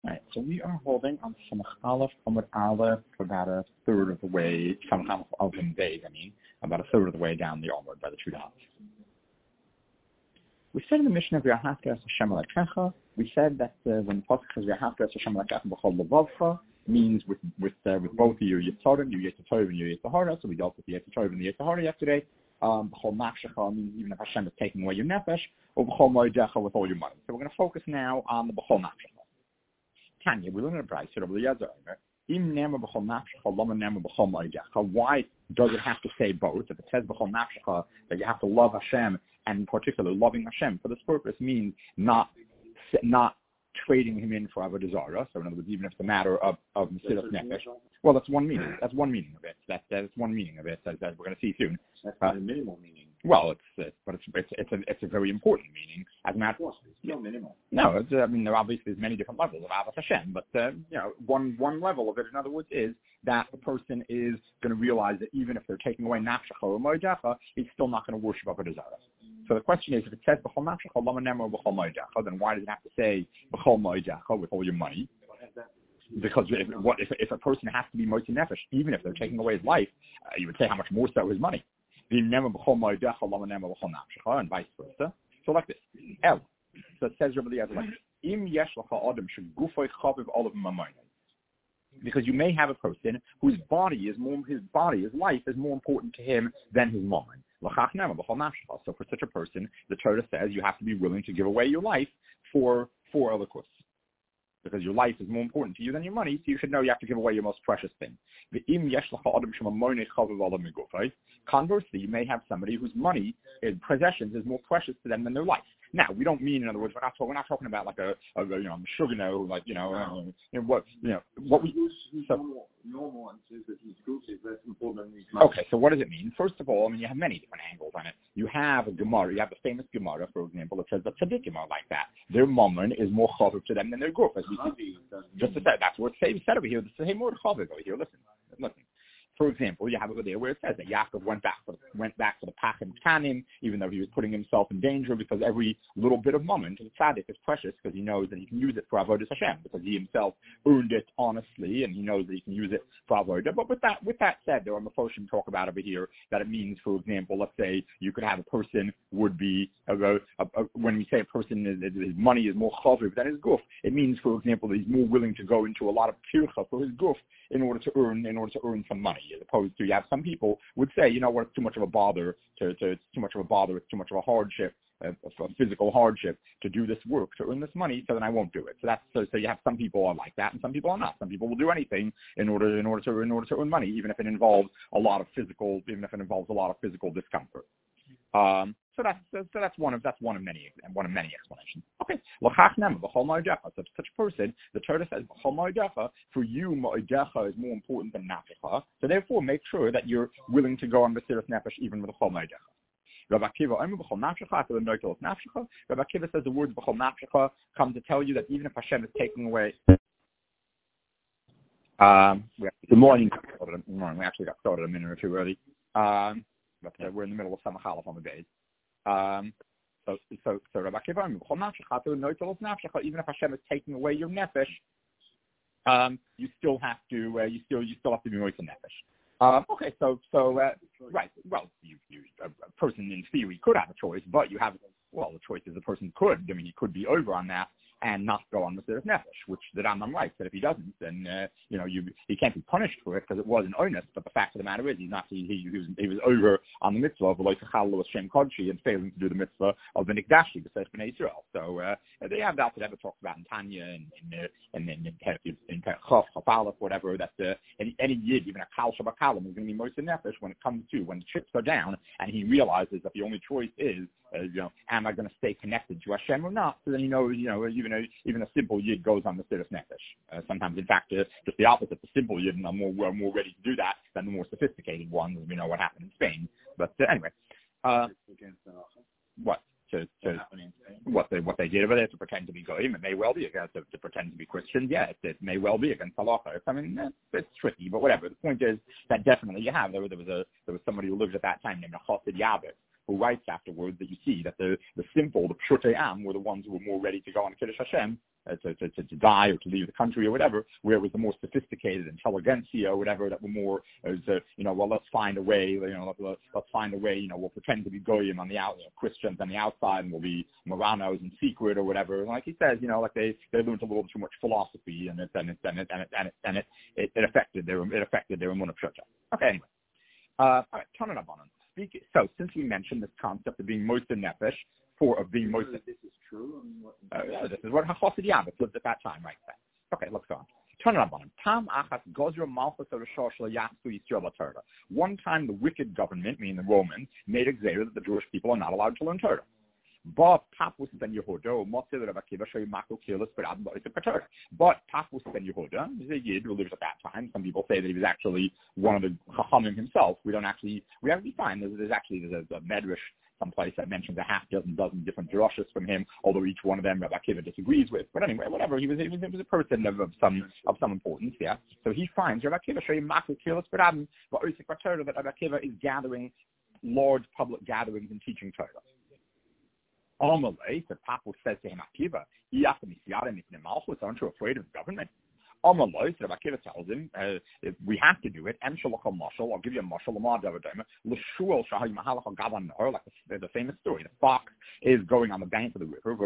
Right, so we are holding on Samach Aleph, Amud Aleph, about a third of the way, Samach Aleph of the days, about a third of the way down the Amud by the two dots. We said in the mission of V'ahavta es Hashem Elokecha, we said that when the pasuk says V'ahavta es Hashem Elokecha b'chol levavcha, means with both of your Yitzorim, your Yitzhahara and your Yitzhahara. So we dealt with the Yitzhahara and the Yitzhahara yesterday. B'chol nafshecha means even if Hashem is taking away your nefesh, or b'chol moedecha with all your money. So we're going to focus now on the b'chol nafshecha. Tanya, we learn in a brayso of the Yazar. Im nema b'chol nafshecha, lama nema b'chol moedecha. Why does it have to say both? If it says b'chol nafshecha that you have to love Hashem, and in particular loving Hashem for this purpose means not trading him in for avodah zarah. So in other words, even if it's a matter of mesiras nefesh, well, that's one meaning. That's one meaning of it. That's one meaning of it, as we're going to see soon. That's not a minimal meaning. Well, it's a very important meaning. As a matter, it's no minimal. No, there obviously is many different levels of Ahavas Hashem, but one level of it, in other words, is that the person is going to realize that even if they're taking away nafshecha or moedecha, he's still not going to worship avodah zarah. So the question is, if it says b'chol nafshecha, lama nema b'chol moedecha, then why does it have to say b'chol moedecha with all your money? Because if a person has to be moitzi nefesh, even if they're taking away his life, you would say how much more so his money. And vice versa. So like this. So it says Rabbi Eliezer like this. Because you may have a person whose his life is more important to him than his mind. So for such a person, the Torah says you have to be willing to give away your life for other causes. Because your life is more important to you than your money, so you should know you have to give away your most precious thing. Conversely, you may have somebody whose money and possessions is more precious to them than their life. Now, we don't mean, in other words, we're not talking about like a sugar, like what we normal and says that he's guilty is less important than his money. Okay, so what does it mean? First of all, you have many different angles on it. You have a Gemara, you have the famous Gemara, for example, that says that tzaddikim are like that. Their mammon is more chaviv to them than their guf. As we see, just to say, that's what it's said over here. The hey more chaviv over here. Listen. For example, you have it over there where it says that Yaakov went back for the Pachim Tanim, even though he was putting himself in danger, because every little bit of mammon to the tzaddik is precious, because he knows that he can use it for avodas Hashem, because he himself earned it honestly, and he knows that he can use it for avodah. But with that said, there are Mefoshim talk about over here that it means, for example, let's say you could have a person would be when we say a person his money is more chaviv than his guf, it means, for example, that he's more willing to go into a lot of kircha for his guf in order to earn some money, as opposed to you have some people would say, it's too much of a bother it's too much of a hardship, a physical hardship to do this work, to earn this money, so then I won't do it. So you have some people are like that, and some people are not. Some people will do anything in order to earn money, even if it involves a lot of physical discomfort. So that's one of many explanations. Okay, so such a person, the Torah says for you moedecha is more important than nafshecha. So therefore, make sure that you're willing to go on mesiras nefesh even with b'chol moedecha. Rabbi Akiva says the words b'chol nafshecha come to tell you that even if Hashem is taking away. Good morning. We actually got started a minute or two early. But we're in the middle of Samach Aleph on the days. So Rabbi Akiva, even if Hashem is taking away your nefesh, you still have to be moist nefesh. Okay, right. Well, a person in theory could have a choice, but the choice is a person could. He could be over on that and not go on mesiras nefesh, which the Rambam writes that if he doesn't, then he can't be punished for it because it was an onus. But the fact of the matter is, he was over on the mitzvah of Elokecha Shem Kodshi and failing to do the mitzvah of the Nikdashi b'Seis Bnei Yisrael. So they have that ever talks about in Tanya and in Chof Aleph, whatever. That any yid, even a Kal Shabakalim, is going to be moist nefesh when the chips are down, and he realizes that the only choice is, am I going to stay connected to Hashem or not? So then even a simple yid goes on the mesiras nefesh. Sometimes, in fact, just the opposite. The simple yid are more ready to do that than the more sophisticated ones. We know what happened in Spain. But anyway, what they did over there to pretend to be goyim, it may well be against to pretend to be Christians. Yeah, it may well be against halacha. It's tricky, but whatever. The point is that definitely there was somebody who lived at that time named Chassid Yabes, who writes afterwards that you see that the simple, the Pshutei Am, were the ones who were more ready to go on Kiddush Hashem, to die or to leave the country or whatever, where it was the more sophisticated intelligentsia or whatever that were more, well, let's find a way, let's find a way, we'll pretend to be Goyim on the out, Christians on the outside, and we'll be Moranos in secret or whatever. And like he says, they learned a little too much philosophy, and it affected their Emunah Pshutei. Okay, anyway. All right, Tanan Abanan. So, since we mentioned this concept of being Moser Nefesh, of being Moser. This is true. This is what Chassid Yavitz lived at that time, right? Okay, let's go on. Tanan Abanan. Tam Achas Gozra Malchus Arashosh LaYachzu Yisrael Torah. One time, the wicked government, meaning the Romans, made a gzera that the Jewish people are not allowed to learn Torah. But Papus ben Yehuda, But Papus ben Yehuda is a Yid who lives at that time. Some people say that he was actually one of the Chachamim himself. We actually find there's a medrash someplace that mentions a half dozen different drushes from him, although each one of them Rabbi Akiva disagrees with. But anyway, whatever, he was a person of some importance, yeah. So he finds Rabbi Akiva that Rabbi Akiva is gathering large public gatherings and teaching Torah. Amalei, the Papa says to him, Akiva, aren't you afraid of the government? Amalei, so Akiva tells him, we have to do it. I'll give you a mashal, like the famous story. The fox is going on the bank of the river.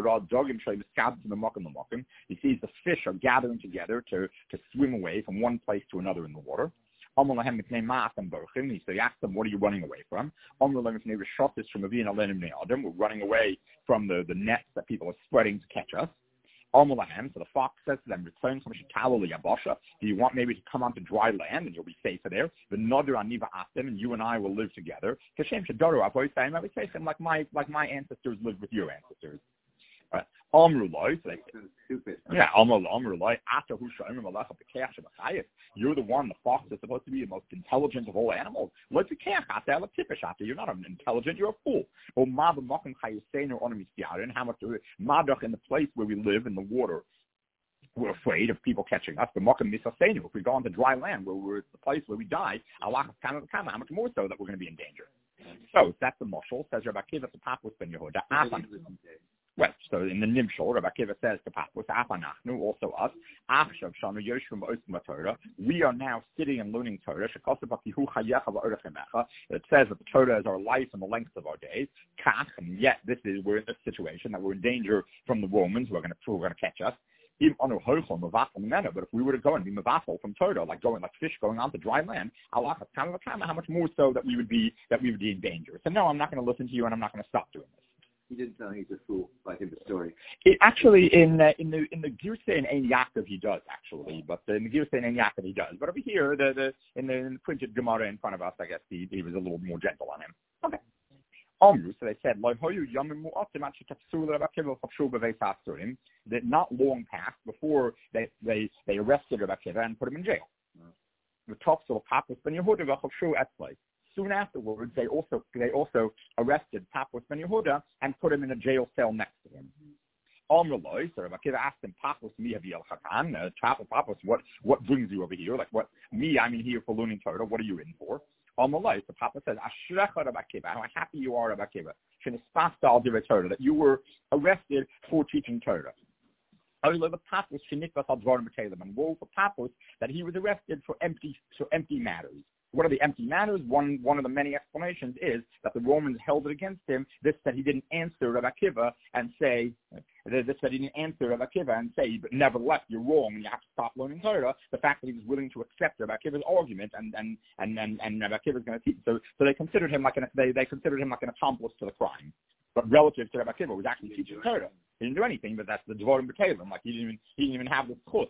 He sees the fish are gathering together to swim away from one place to another in the water. So he asked them, what are you running away from? We're running away from the nets that people are spreading to catch us. So the fox says to them, do you want maybe to come onto dry land and you'll be safer there? The Nodar Aniva asked them, and you and I will live together. I would say to him, like my ancestors lived with your ancestors. Right. You're the one, the fox is supposed to be the most intelligent of all animals. You're not intelligent, you're a fool. And how much in the place where we live in the water, we're afraid of people catching us. If we go on to dry land, where we're the place where we die, how much more so that we're going to be in danger. So that's the mashal. Says Rabbi Akiva to Papus ben Yehuda. Well, so in the Nimshal, Rabbi Akiva says to Papus, also us, we are now sitting and learning Torah. It says that the Torah is our life and the length of our days. And yet we're in this situation that we're in danger from the Romans who are going to catch us. But if we were to go and be mavafel from Torah, like fish going onto dry land, how much more so that we would be in danger. So no, I'm not going to listen to you, and I'm not going to stop doing this. He didn't tell he's a fool, like in the story. It actually, in the Girsa and Ein Yaakov, he does actually, but in the Girsa and Ein Yaakov, he does. But over here, in the printed Gemara in front of us, I guess he was a little more gentle on him. Okay. So they said, that not long passed before they arrested Rabbi Akiva and put him in jail. The top of Papus ben Yehuda. Soon afterwards, they also arrested Papus ben Yehuda and put him in a jail cell next to him. So Rabbi Akiva asked him, Papus, Papus, what brings you over here? I'm in here for learning Torah. What are you in for? So Papa says, Ashrecha Rabbi Akiva, how happy you are, Rabbi Akiva, that you were arrested for teaching Torah. And woe for Papus that he was arrested for empty matters. What are the empty matters? One of the many explanations is that the Romans held it against him. This that he didn't answer Rabbi Akiva and say, but nevertheless, you're wrong and you have to stop learning Torah. The fact that he was willing to accept Rabbi Akiva's argument and Rabbi Akiva's going to teach. So they considered him like an accomplice to the crime. But relative to Rabbi Akiva, was actually teaching Torah. He didn't do anything, but that's the Dvorim B'Talim. Like he didn't even have the chus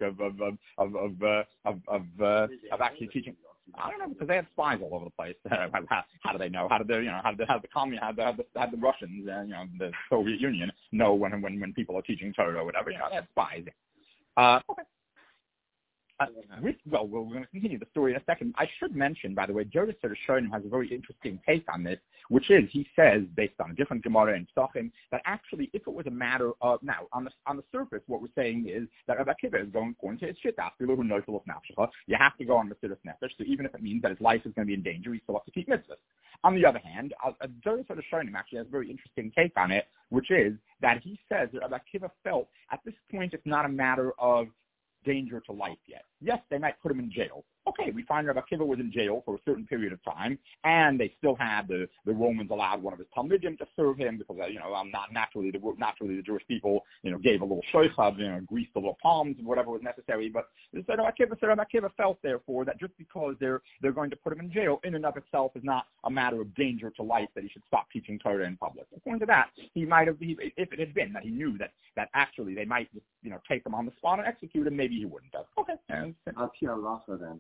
of actually teaching. I don't know, because they had spies all over the place. How do they know? How did the Russians, the Soviet Union know when people are teaching Torah or whatever? They had spies. Okay. We're going to continue the story in a second. I should mention, by the way, Jodas Shonim has a very interesting take on this, which is he says, based on a different Gemara in Psachim, that actually, if it was a matter of now on the surface, what we're saying is that Rabbi Akiva is going to his shit. You have to go on Mesiras Nefesh, so even if it means that his life is going to be in danger, he still has to keep mitzvahs. On the other hand, Jodas Shonim actually has a very interesting take on it, which is that he says that Rabbi Akiva felt at this point it's not a matter of danger to life yet. Yes, they might put him in jail. Okay, we find Rabbi Akiva was in jail for a certain period of time, and they still had the Romans allowed one of his Talmidim to serve him because not naturally the Jewish people gave a little shoichad, greased the little palms and whatever was necessary. But Rabbi Akiva felt therefore that just because they're going to put him in jail in and of itself is not a matter of danger to life that he should stop teaching Torah in public. According to that, he might have, if it had been that he knew that actually they might just take him on the spot and execute him, maybe he wouldn't have. Okay. Then.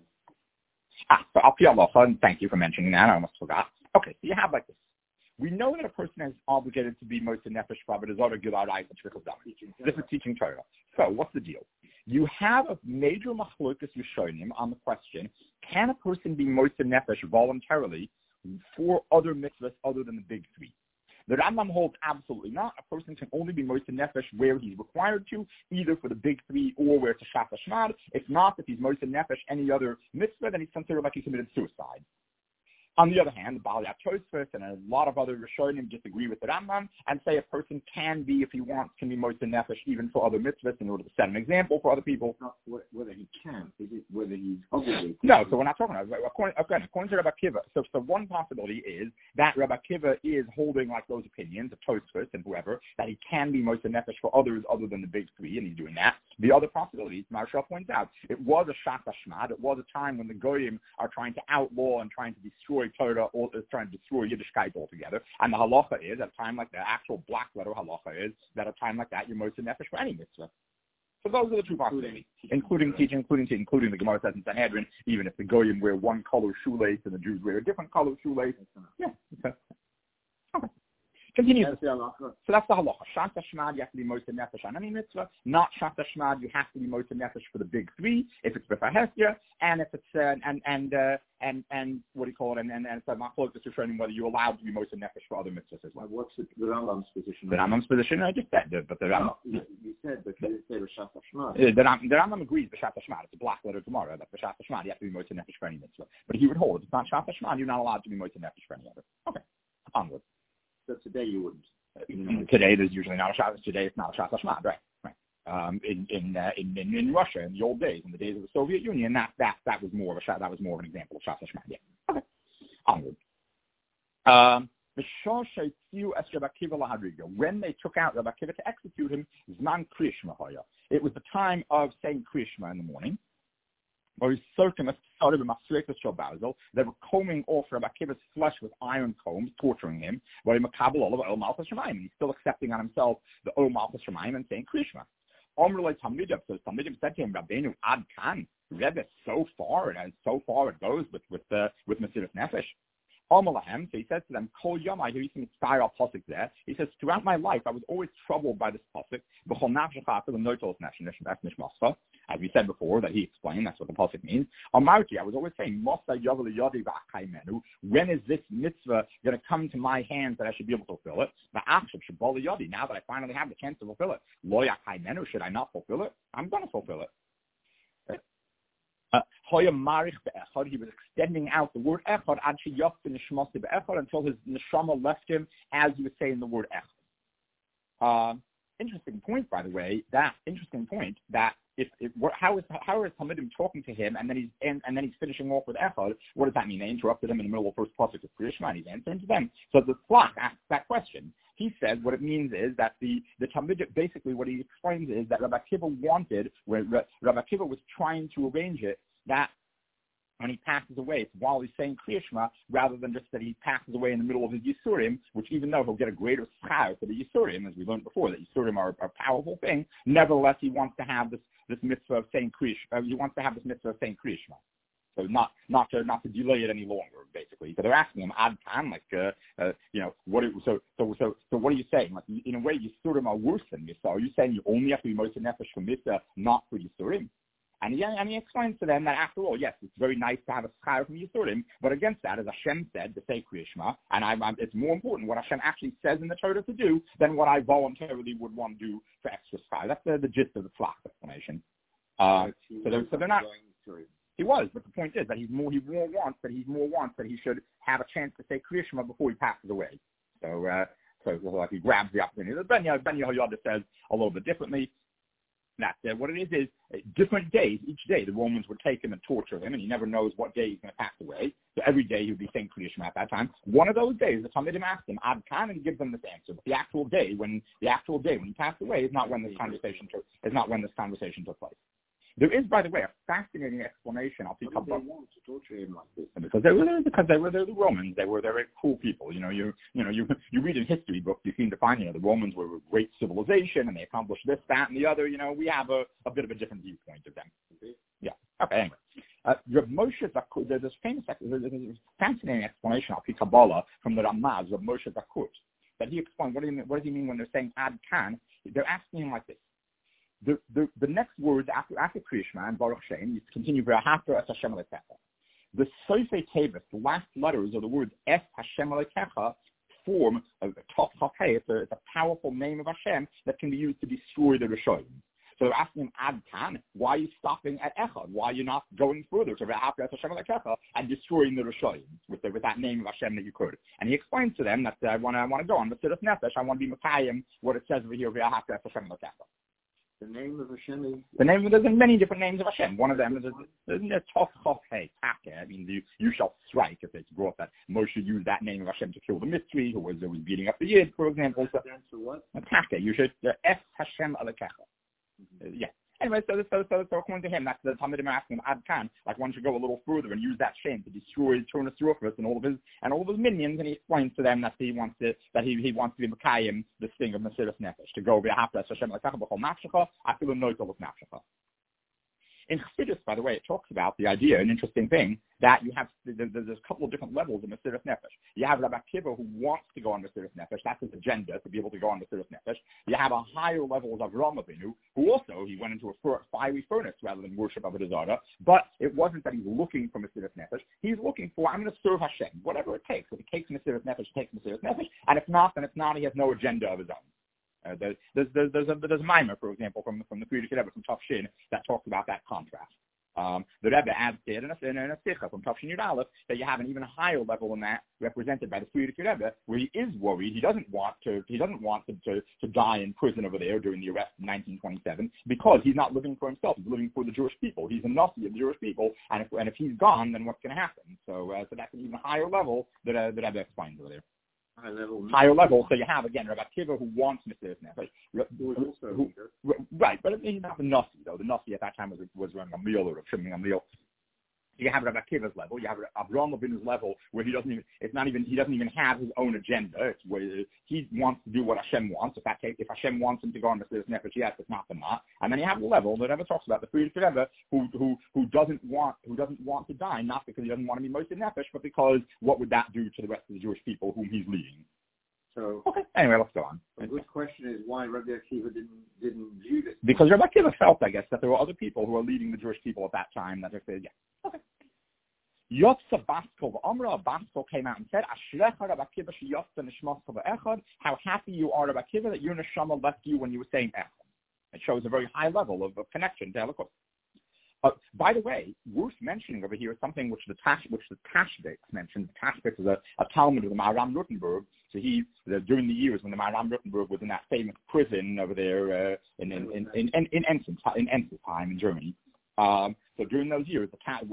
So Al Pi Halacha, and thank you for mentioning that, I almost forgot. Okay, so you have like this. We know that a person is obligated to be Moshe Nefesh but is other Gilad Ayis and Shvichas Dam. This is teaching Torah. So what's the deal? You have a major machlokas Rishonim on the question, can a person be Moshe Nefesh voluntarily for other mitzvahs other than the big three? The Rambam holds absolutely not. A person can only be Moshe Nefesh where he's required to, either for the big three or where it's a Shas Hashmad. If not, if he's Moshe Nefesh any other mitzvah, then he's considered like he committed suicide. On the other hand, the Baal Tosfos and a lot of other Rishonim disagree with the Rambam and say a person can be, if he wants, can be Moshe Nefesh even for other mitzvahs in order to set an example for other people. Not whether he can, is it whether he's obligated? No, so we're not talking about it. According to Rabbi Akiva, so one possibility is that Rabbi Akiva is holding like those opinions of Tosfos and whoever, that he can be Moshe Nefesh for others other than the big three, and he's doing that. The other possibility, Marshall points out, it was a Shas Hashmad. It was a time when the Goyim are trying to outlaw and trying to destroy Torah, or is trying to destroy Yiddishkeit altogether. And the halacha is, at a time like that, actual black letter halacha is, that at a time like that, you're Moshe Nefesh for any mitzvah. So those are the two possibilities, including teaching, including the Gemara says in Sanhedrin, even if the Goyim wear one color shoelace and the Jews wear a different color shoelace. Yeah. Okay. Continue. So that's the halacha. Shas Hashmad, you have to be Moshe Nefesh on any mitzvah. Not Shas Hashmad, you have to be Moshe Nefesh for the big three, if it's b'fahesya, and if it's and what do you call it? And it's a machlokas Rishonim whether you're allowed to be Moshe Nefesh for other mitzvahs as well. What's the Rambam's position? The Rambam's position, I just said, but the Rambam. You said, but you didn't say the Shas Hashmad. The Rambam agrees with Shas Hashmad. It's a black letter tomorrow. That the Shas Hashmad, you have to be Moshe Nefesh for any mitzvah. But he would hold if it's not Shas Hashmad, you're not allowed to be Moshe Nefesh for any other. Okay, onward. So today you wouldn't. Today there's usually not a Shabbos. Today it's not a Shas Hashmad, right? In Russia in the old days, in the days of the Soviet Union, that was more of an example of Shas Hashmad. Yeah. Okay. Onward. When they took out Rabbi Akiva to execute him, Zman Kriyishma Haya. It was the time of saying Kriyishma in the morning. They were combing off Rabbi Akiva's flesh with iron combs, torturing him. He's still accepting on himself the Ol Malchus Shemayim and saying Kriyishma. So Talmidim said to him, Rabbeinu Ad Kan, Rebbe, so far it goes with Mesiras Nefesh. So he says to them, Kol Yom, I hear you sing style pasuk there. He says, throughout my life, I was always troubled by this pasuk. As we said before, that he explained, that's what the pasuk means. Amarti, I was always saying, when is this mitzvah going to come to my hands that I should be able to fulfill it? Now that I finally have the chance to fulfill it, should I not fulfill it? I'm going to fulfill it. He was extending out the word echad until his neshama left him, as he was saying the word echad. Interesting point, by the way. How is Talmidim talking to him, and then he's finishing off with echad? What does that mean? They interrupted him in the middle of the first pasuk of Kriyishma, and he's answering to them. So the Tzlach asks that question. He says what it means is that the Talmud, basically what he explains is that Rabbi Akiva Rabbi Akiva was trying to arrange it that when he passes away, it's while he's saying Kriyishma, rather than just that he passes away in the middle of his Yisurim, which even though he'll get a greater schar for the Yisurim, as we learned before, that Yisurim are a powerful thing, nevertheless he wants to have this mitzvah of saying Kriyishma. He wants to have this mitzvah of saying Kriyishma. So not to delay it any longer, basically. So they're asking him ad kan, what are you saying? Like, in a way, Yisurim are worse than Misa. Are you saying you only have to be Moshe Nefesh for Misa, not for Yisurim? And he explains to them that after all, yes, it's very nice to have a schar from Yisurim, but against that, as Hashem said, to say Kriya Shema, and it's more important what Hashem actually says in the Torah to do than what I voluntarily would want to do for extra schar. That's the gist of the Tzlach explanation. So they're not. He was, but the point is that he's more wants that he should have a chance to say Kriya Shema before he passes away. So like he grabs the opportunity. Ben Yehoyada says a little bit differently. That what it is different days. Each day the Romans would take him and torture him, and he never knows what day he's going to pass away. So every day he would be saying Kriya Shema at that time. One of those days, the Talmidim asked him, Ad Kan, and he gives them this answer. But the actual day when he passed away is not when this conversation took place. There is, by the way, a fascinating explanation. I'll pick up. They want to torture him like this because they were the Romans. They were very cool people. You read in history books, you seem to find the Romans were a great civilization and they accomplished this, that, and the other. We have a bit of a different viewpoint of them. Okay. Yeah. Okay. Anyway, Moshe Zakut. There's this fascinating explanation of Kabbalah from the Ramaz of Moshe Zakut that he explained. What does he mean when they're saying Ad Kan? They're asking him like this. The next words after Kriya Shema and Baruch Shem, you continue V'ahavta es Hashem Elokecha. The Sofei Tevis, the last letters of the words Es Hashem Elokecha form a Tov Chafei. It's a powerful name of Hashem that can be used to destroy the Rishonim. So they're asking him, Ad Kan, why are you stopping at Echad? Why are you not going further to V'ahavta es Hashem Elokecha and destroying the Rishonim with that name of Hashem that you could? And he explains to them that I want to go on Mesilas Nefesh. I want to be Mekayim what it says over here V'ahavta es Hashem Elokecha. The name of Hashem is... There's many different names of Hashem. One of them is Tov Chafei, Taka. I mean, you shall strike, if it's brought that Moshe used that name of Hashem to kill the mystery, who was beating up the Yid, for example. So, what? Taka. You should, Es Hashem Elokecha. Yeah. Anyway, so according to him, that's the Talmidim asking him, Ad Kan, like one should go a little further and use that shame to destroy Turnus Rufus and all of his minions, and he explains to them that he wants to be Mekayim, the sting of Mesilas Nefesh, to go V'ahavta es Hashem Elokecha b'chol nafshecha, afilu noitol nafshecha. In Chassidus, by the way, it talks about the idea, an interesting thing, that you have, there's a couple of different levels of Mesilas Nefesh. You have Rabbi Akiva who wants to go on Mesilas Nefesh. That's his agenda, to be able to go on Mesilas Nefesh. You have a higher level of Avraham Avinu, who also, he went into a fiery furnace rather than worship Avodah Zarah. But it wasn't that he's looking for Mesilas Nefesh. He's looking for, I'm going to serve Hashem, whatever it takes. If it takes Mesilas Nefesh, it takes Mesilas Nefesh. And if not, then it's not. He has no agenda of his own. There's a mimer, for example, from the Frierdiker Rebbe from Tov Shin that talks about that contrast. The Rebbe adds there in a Sicha from Tov Shin Yud Aleph that you have an even higher level than that, represented by the Frierdiker Rebbe, where he is worried. He doesn't want to die in prison over there during the arrest in 1927 because he's not living for himself. He's living for the Jewish people. He's a Nasi of the Jewish people, and if he's gone, then what's going to happen? So that's an even higher level that the Rebbe explains over there. Higher level, so you have again Rabbi Akiva who wants Mesilas Nefesh, right? But he's not the Nasi though. The Nasi at that time was running Gamliel or Shimon Gamliel. You have Rabbi Akiva's level. You have Avraham Avinu's level where he doesn't even have his own agenda. It's where he wants to do what Hashem wants. If Hashem wants him to go on Mesilas Nefesh, yes, it's not the not. And then you have the level that Rebbe talks about, the Frierdiker Rebbe, who doesn't want to die, not because he doesn't want to be Mesilas Nefesh, but because what would that do to the rest of the Jewish people whom he's leading? So okay. Anyway, let's go on. A good question is why Rabbi Akiva didn't view this. Because Rabbi Akiva felt, I guess, that there were other people who were leading the Jewish people at that time that they said, yeah, okay. Yotza Baskov, Amra Baskov came out and said, Ashrecha Rabbi Akiva sheyotza nishmascha v'echad. How happy you are, Rabbi Akiva, that your neshama left you when you were saying echad. It shows a very high level of connection to Elokus. By the way, worth mentioning over here is something which the Tashbitz mentioned. The Tashbitz is a Talmud of the Maharam Rutenberg. So during the years when the Maharam Rutenberg was in that famous prison over there in Enz's time in Germany. So during those years,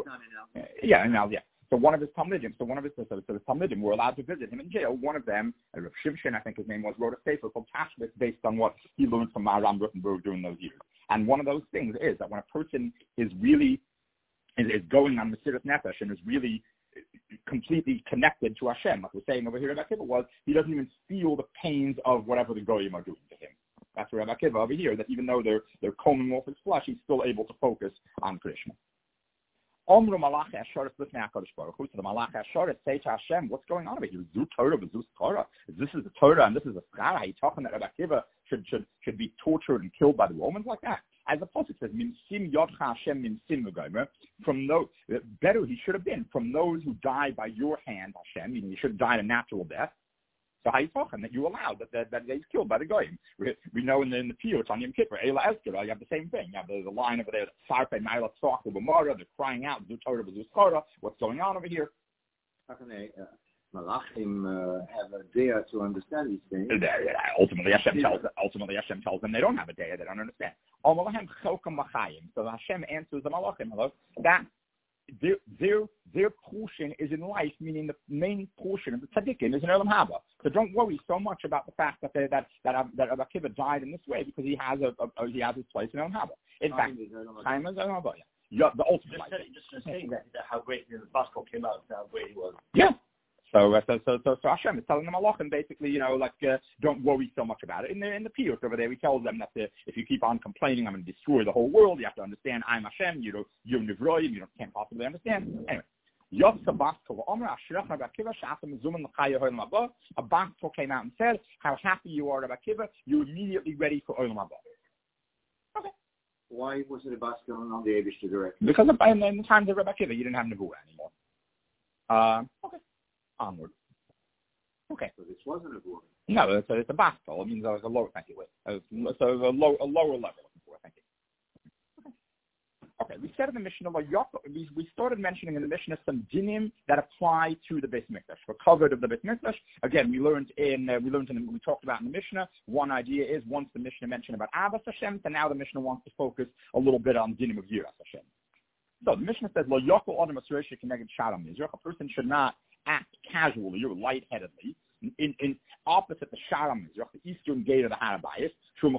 So one of his Talmidim, the Talmidim were allowed to visit him in jail. One of them, Rav Shimshon, I think his name was, wrote a sefer called Tashbitz based on what he learned from Maharam Rutenberg during those years. And one of those things is that when a person is going on Mesilas Nefesh and is really completely connected to Hashem, like we're saying over here, Rabbi Akiva was, he doesn't even feel the pains of whatever the Goyim are doing to him. That's Rabbi Akiva over here, that even though they're combing off his flesh, he's still able to focus on Krishna. Omru Malach Asharet Lifnei HaKadosh Baruch Hu. So the Malach Asharet say to Hashem, what's going on over here? Zu Torah, Zu Torah. This is the Torah and this is the Schara. Are you talking that Rabbi Akiva should be tortured and killed by the Romans like that? as the Pasuk says, Mimsim Yodcha Hashem Mimsim V'Gomer, from those, better he should have been, from those who died by your hand, Hashem, meaning he should have died a natural death. So how you talking that you allowed that he's killed by the goyim? We know in the Piyut on Yom Kippur, Eila Ezkira, you have the same thing. You have the line over there, Sarpe Ma'ila Tzach B'Mara, they're crying out, Zutorah B'Zuzchara, what's going on over here? How can they, Malachim have a dare to understand these things? Ultimately, Hashem tells them they don't have a dare, they don't understand. So Hashem answers the Malachim, that their portion is in life, meaning the main portion of the tzaddikim is in Olam Haba. So don't worry so much about the fact that Rabbi Akiva died in this way, because he has his place in Olam Haba. In fact, time is Olam Haba. Yeah, the ultimate life. Just saying that how great the Baskel came out, how great he was. Yeah. So Hashem is telling them Malachim basically, don't worry so much about it. In the Piyut over there, he tells them that if you keep on complaining, I'm going to destroy the whole world. You have to understand, I'm Hashem. You're Nivroim. You can't possibly understand. Anyway, a Baskel came out and said how happy you are, Rabbi Akiva. You're immediately ready for Olam Haba. Okay. Why was it a Baskel on the Eibishter directly? Because in the times of Rabbi Akiva, you didn't have Nevuah anymore. Okay. Onward. Okay. So this wasn't a word. No, it's a Baskel. It means like a lower, thank you. So a lower level. Thank you. Okay. We said in the Mishnah, we started mentioning in the Mishnah some dinim that apply to the Beis Mikdash, for covered of the Beis Mikdash. Again, we talked about in the Mishnah. One idea is once the Mishnah mentioned about Avos Hashem, so now the Mishnah wants to focus a little bit on dinim of Yiras Hashem. So the Mishnah says, Lo Yokol Adam Asreisha Keneged Shalom Yisrael. A person should not act casually or lightheadedly in opposite the Sharam Mizrach, the eastern gate of the Harabayis,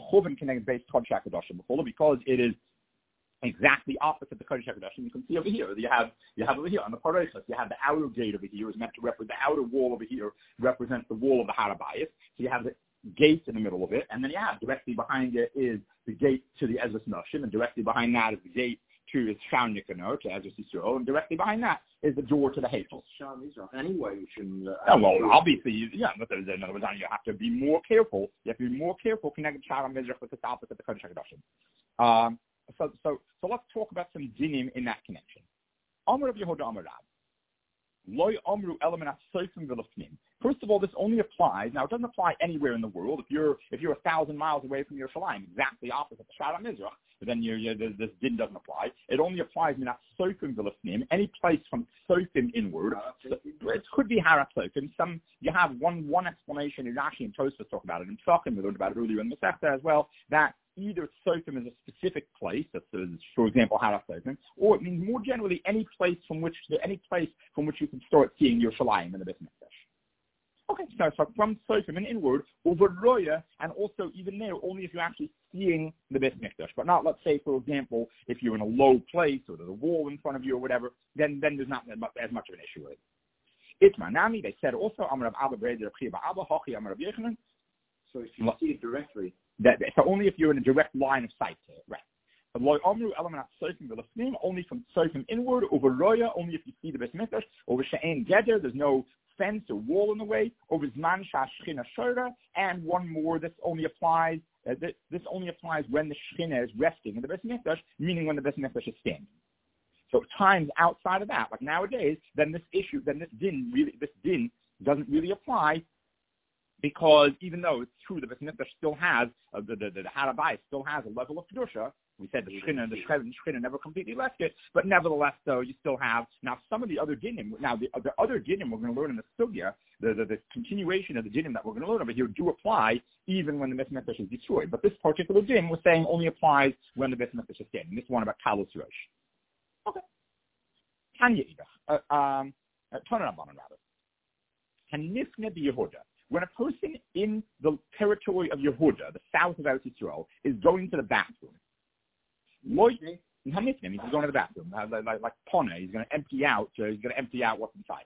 because it is exactly opposite the Kodesh HaKadoshim. You can see over here. You have over here on the Parashas, you have the outer gate over here is meant to represent the outer wall over here represents the wall of the Harabayis. So you have the gate in the middle of it, and then you have directly behind it is the gate to the Ezras Noshim, and directly behind that is the gate to his Shaun Nikanor, to Ezras Yisrael, and directly behind that is the door to the Hazel. Anyway, you shouldn't. Well, obviously, but in other words, you have to be more careful. You have to be more careful connecting Sharam Mizrach with the opposite of the Kodesh HaKadoshim. So let's talk about some dinim in that connection. Amar of Yehuda Amar Rab. Loy Amru Element Soifim V'Lefnim. First of all, this only applies. Now, it doesn't apply anywhere in the world. If you're 1,000 miles away from Yerushalayim, exactly opposite the Sharam Mizrach, then this din doesn't apply. It only applies in Soifim V'Lefnim, any place from Soifim inward. So it could be Harat Soifim. You have one explanation in Rashi and Tosfos talk about it. In Pesachim, we learned about it earlier in the Masechta as well, that either Soifim is a specific place, that's, for example, Harat Soifim, or it means more generally any place from which you can start seeing Yerushalayim in the Beis Mikdash. Okay, so from Soifim and inward, over Roya, and also even there, only if you're actually seeing the Beis Mikdash, but not, let's say, for example, if you're in a low place or there's a wall in front of you or whatever, then there's not as much of an issue with it. It's Manami, they said also, Amar of Abba Breder Abba Hochi Amar of Yechanan. So if you see it directly. So only if you're in a direct line of sight to it, right. Only from Soifim inward, over Roya, only if you see the Beis Mikdash, over She'en Geder, there's no fence or wall in the way, over Zman Shashchina Shora, and one more, this only applies when the Shechina is resting in the Beis Mikdash, meaning when the Beis Mikdash is standing. So times outside of that, like nowadays, then this din doesn't really apply, because even though it's true the Beis Mikdash still has, the Harabai still has a level of Kedusha, we said the Shechina never completely left it, but nevertheless, though, you still have, now some of the other dinim, the other dinim we're going to learn in the Sugya, the continuation of the dinim that we're going to learn over here do apply even when the Beis Mikdash is destroyed. But this particular din was saying only applies when the Beis Mikdash is standing. This one about Kalus Rosh. Okay. Tanya Idach, Tana Rabbanan rather. Hanifne bi Yehuda. When a person in the territory of Yehuda, the south of Eretz Yisrael, is going to the bathroom, he's going to the bathroom, like Pona, he's going to empty out what's inside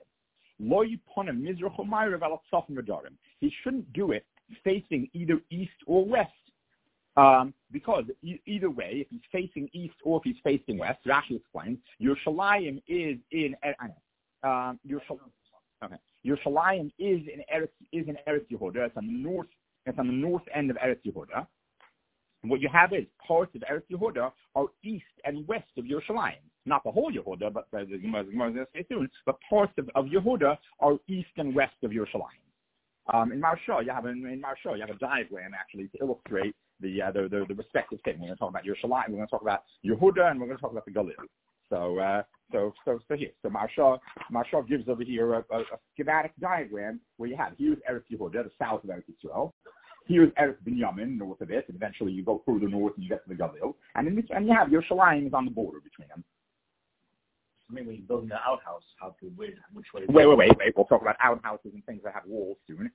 him. He shouldn't do it facing either east or west, because either way, if he's facing east or if he's facing west, Rashi explains, Yerushalayim is in Yerushalayim is in Eretz Yehuda. It's on the north end of Eretz Yehuda. what you have is parts of Eretz Yehuda are east and west of Yerushalayim. Not the whole Yehuda, but the Gemara is going to say soon, but parts of Yehuda are east and west of Yerushalayim. In Maharsha, you have a diagram actually to illustrate the respective thing. We're going to talk about Yerushalayim, we're going to talk about Yehuda, and we're going to talk about the Galil. So here. So Maharsha gives over here a schematic diagram where you have here's Eretz Yehuda, the south of Eretz Yisrael. Here's Eretz Binyamin, north of it, and eventually you go further north and you get to the Galil. And you have Yerushalayim is on the border between them. I mean, when you're building an outhouse, which way? Wait. We'll talk about outhouses and things that have walls soon.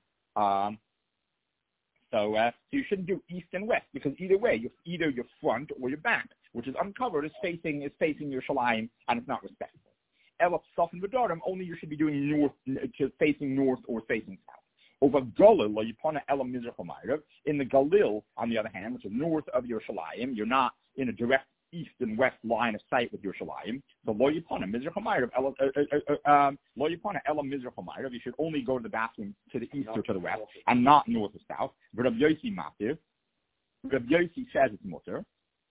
So you shouldn't do east and west because either way, either your front or your back, which is uncovered, is facing Yerushalayim, and it's not respectable. Elef Sof and V'Darim, only you should be doing north, facing north or facing south. Over Galil, Yipana Elam Mizrach Hamayrav. In the Galil, on the other hand, which is north of Yerushalayim, you're not in a direct east and west line of sight with Yerushalayim. So Lo Yipana Mizrach Hamayrav, Lo Yipana Elam Mizrach Hamayrav. You should only go to the bathroom to the east or to the west, and not north or south. But Rabbi Yossi Mativ, Rabbi Yossi says it's mutter.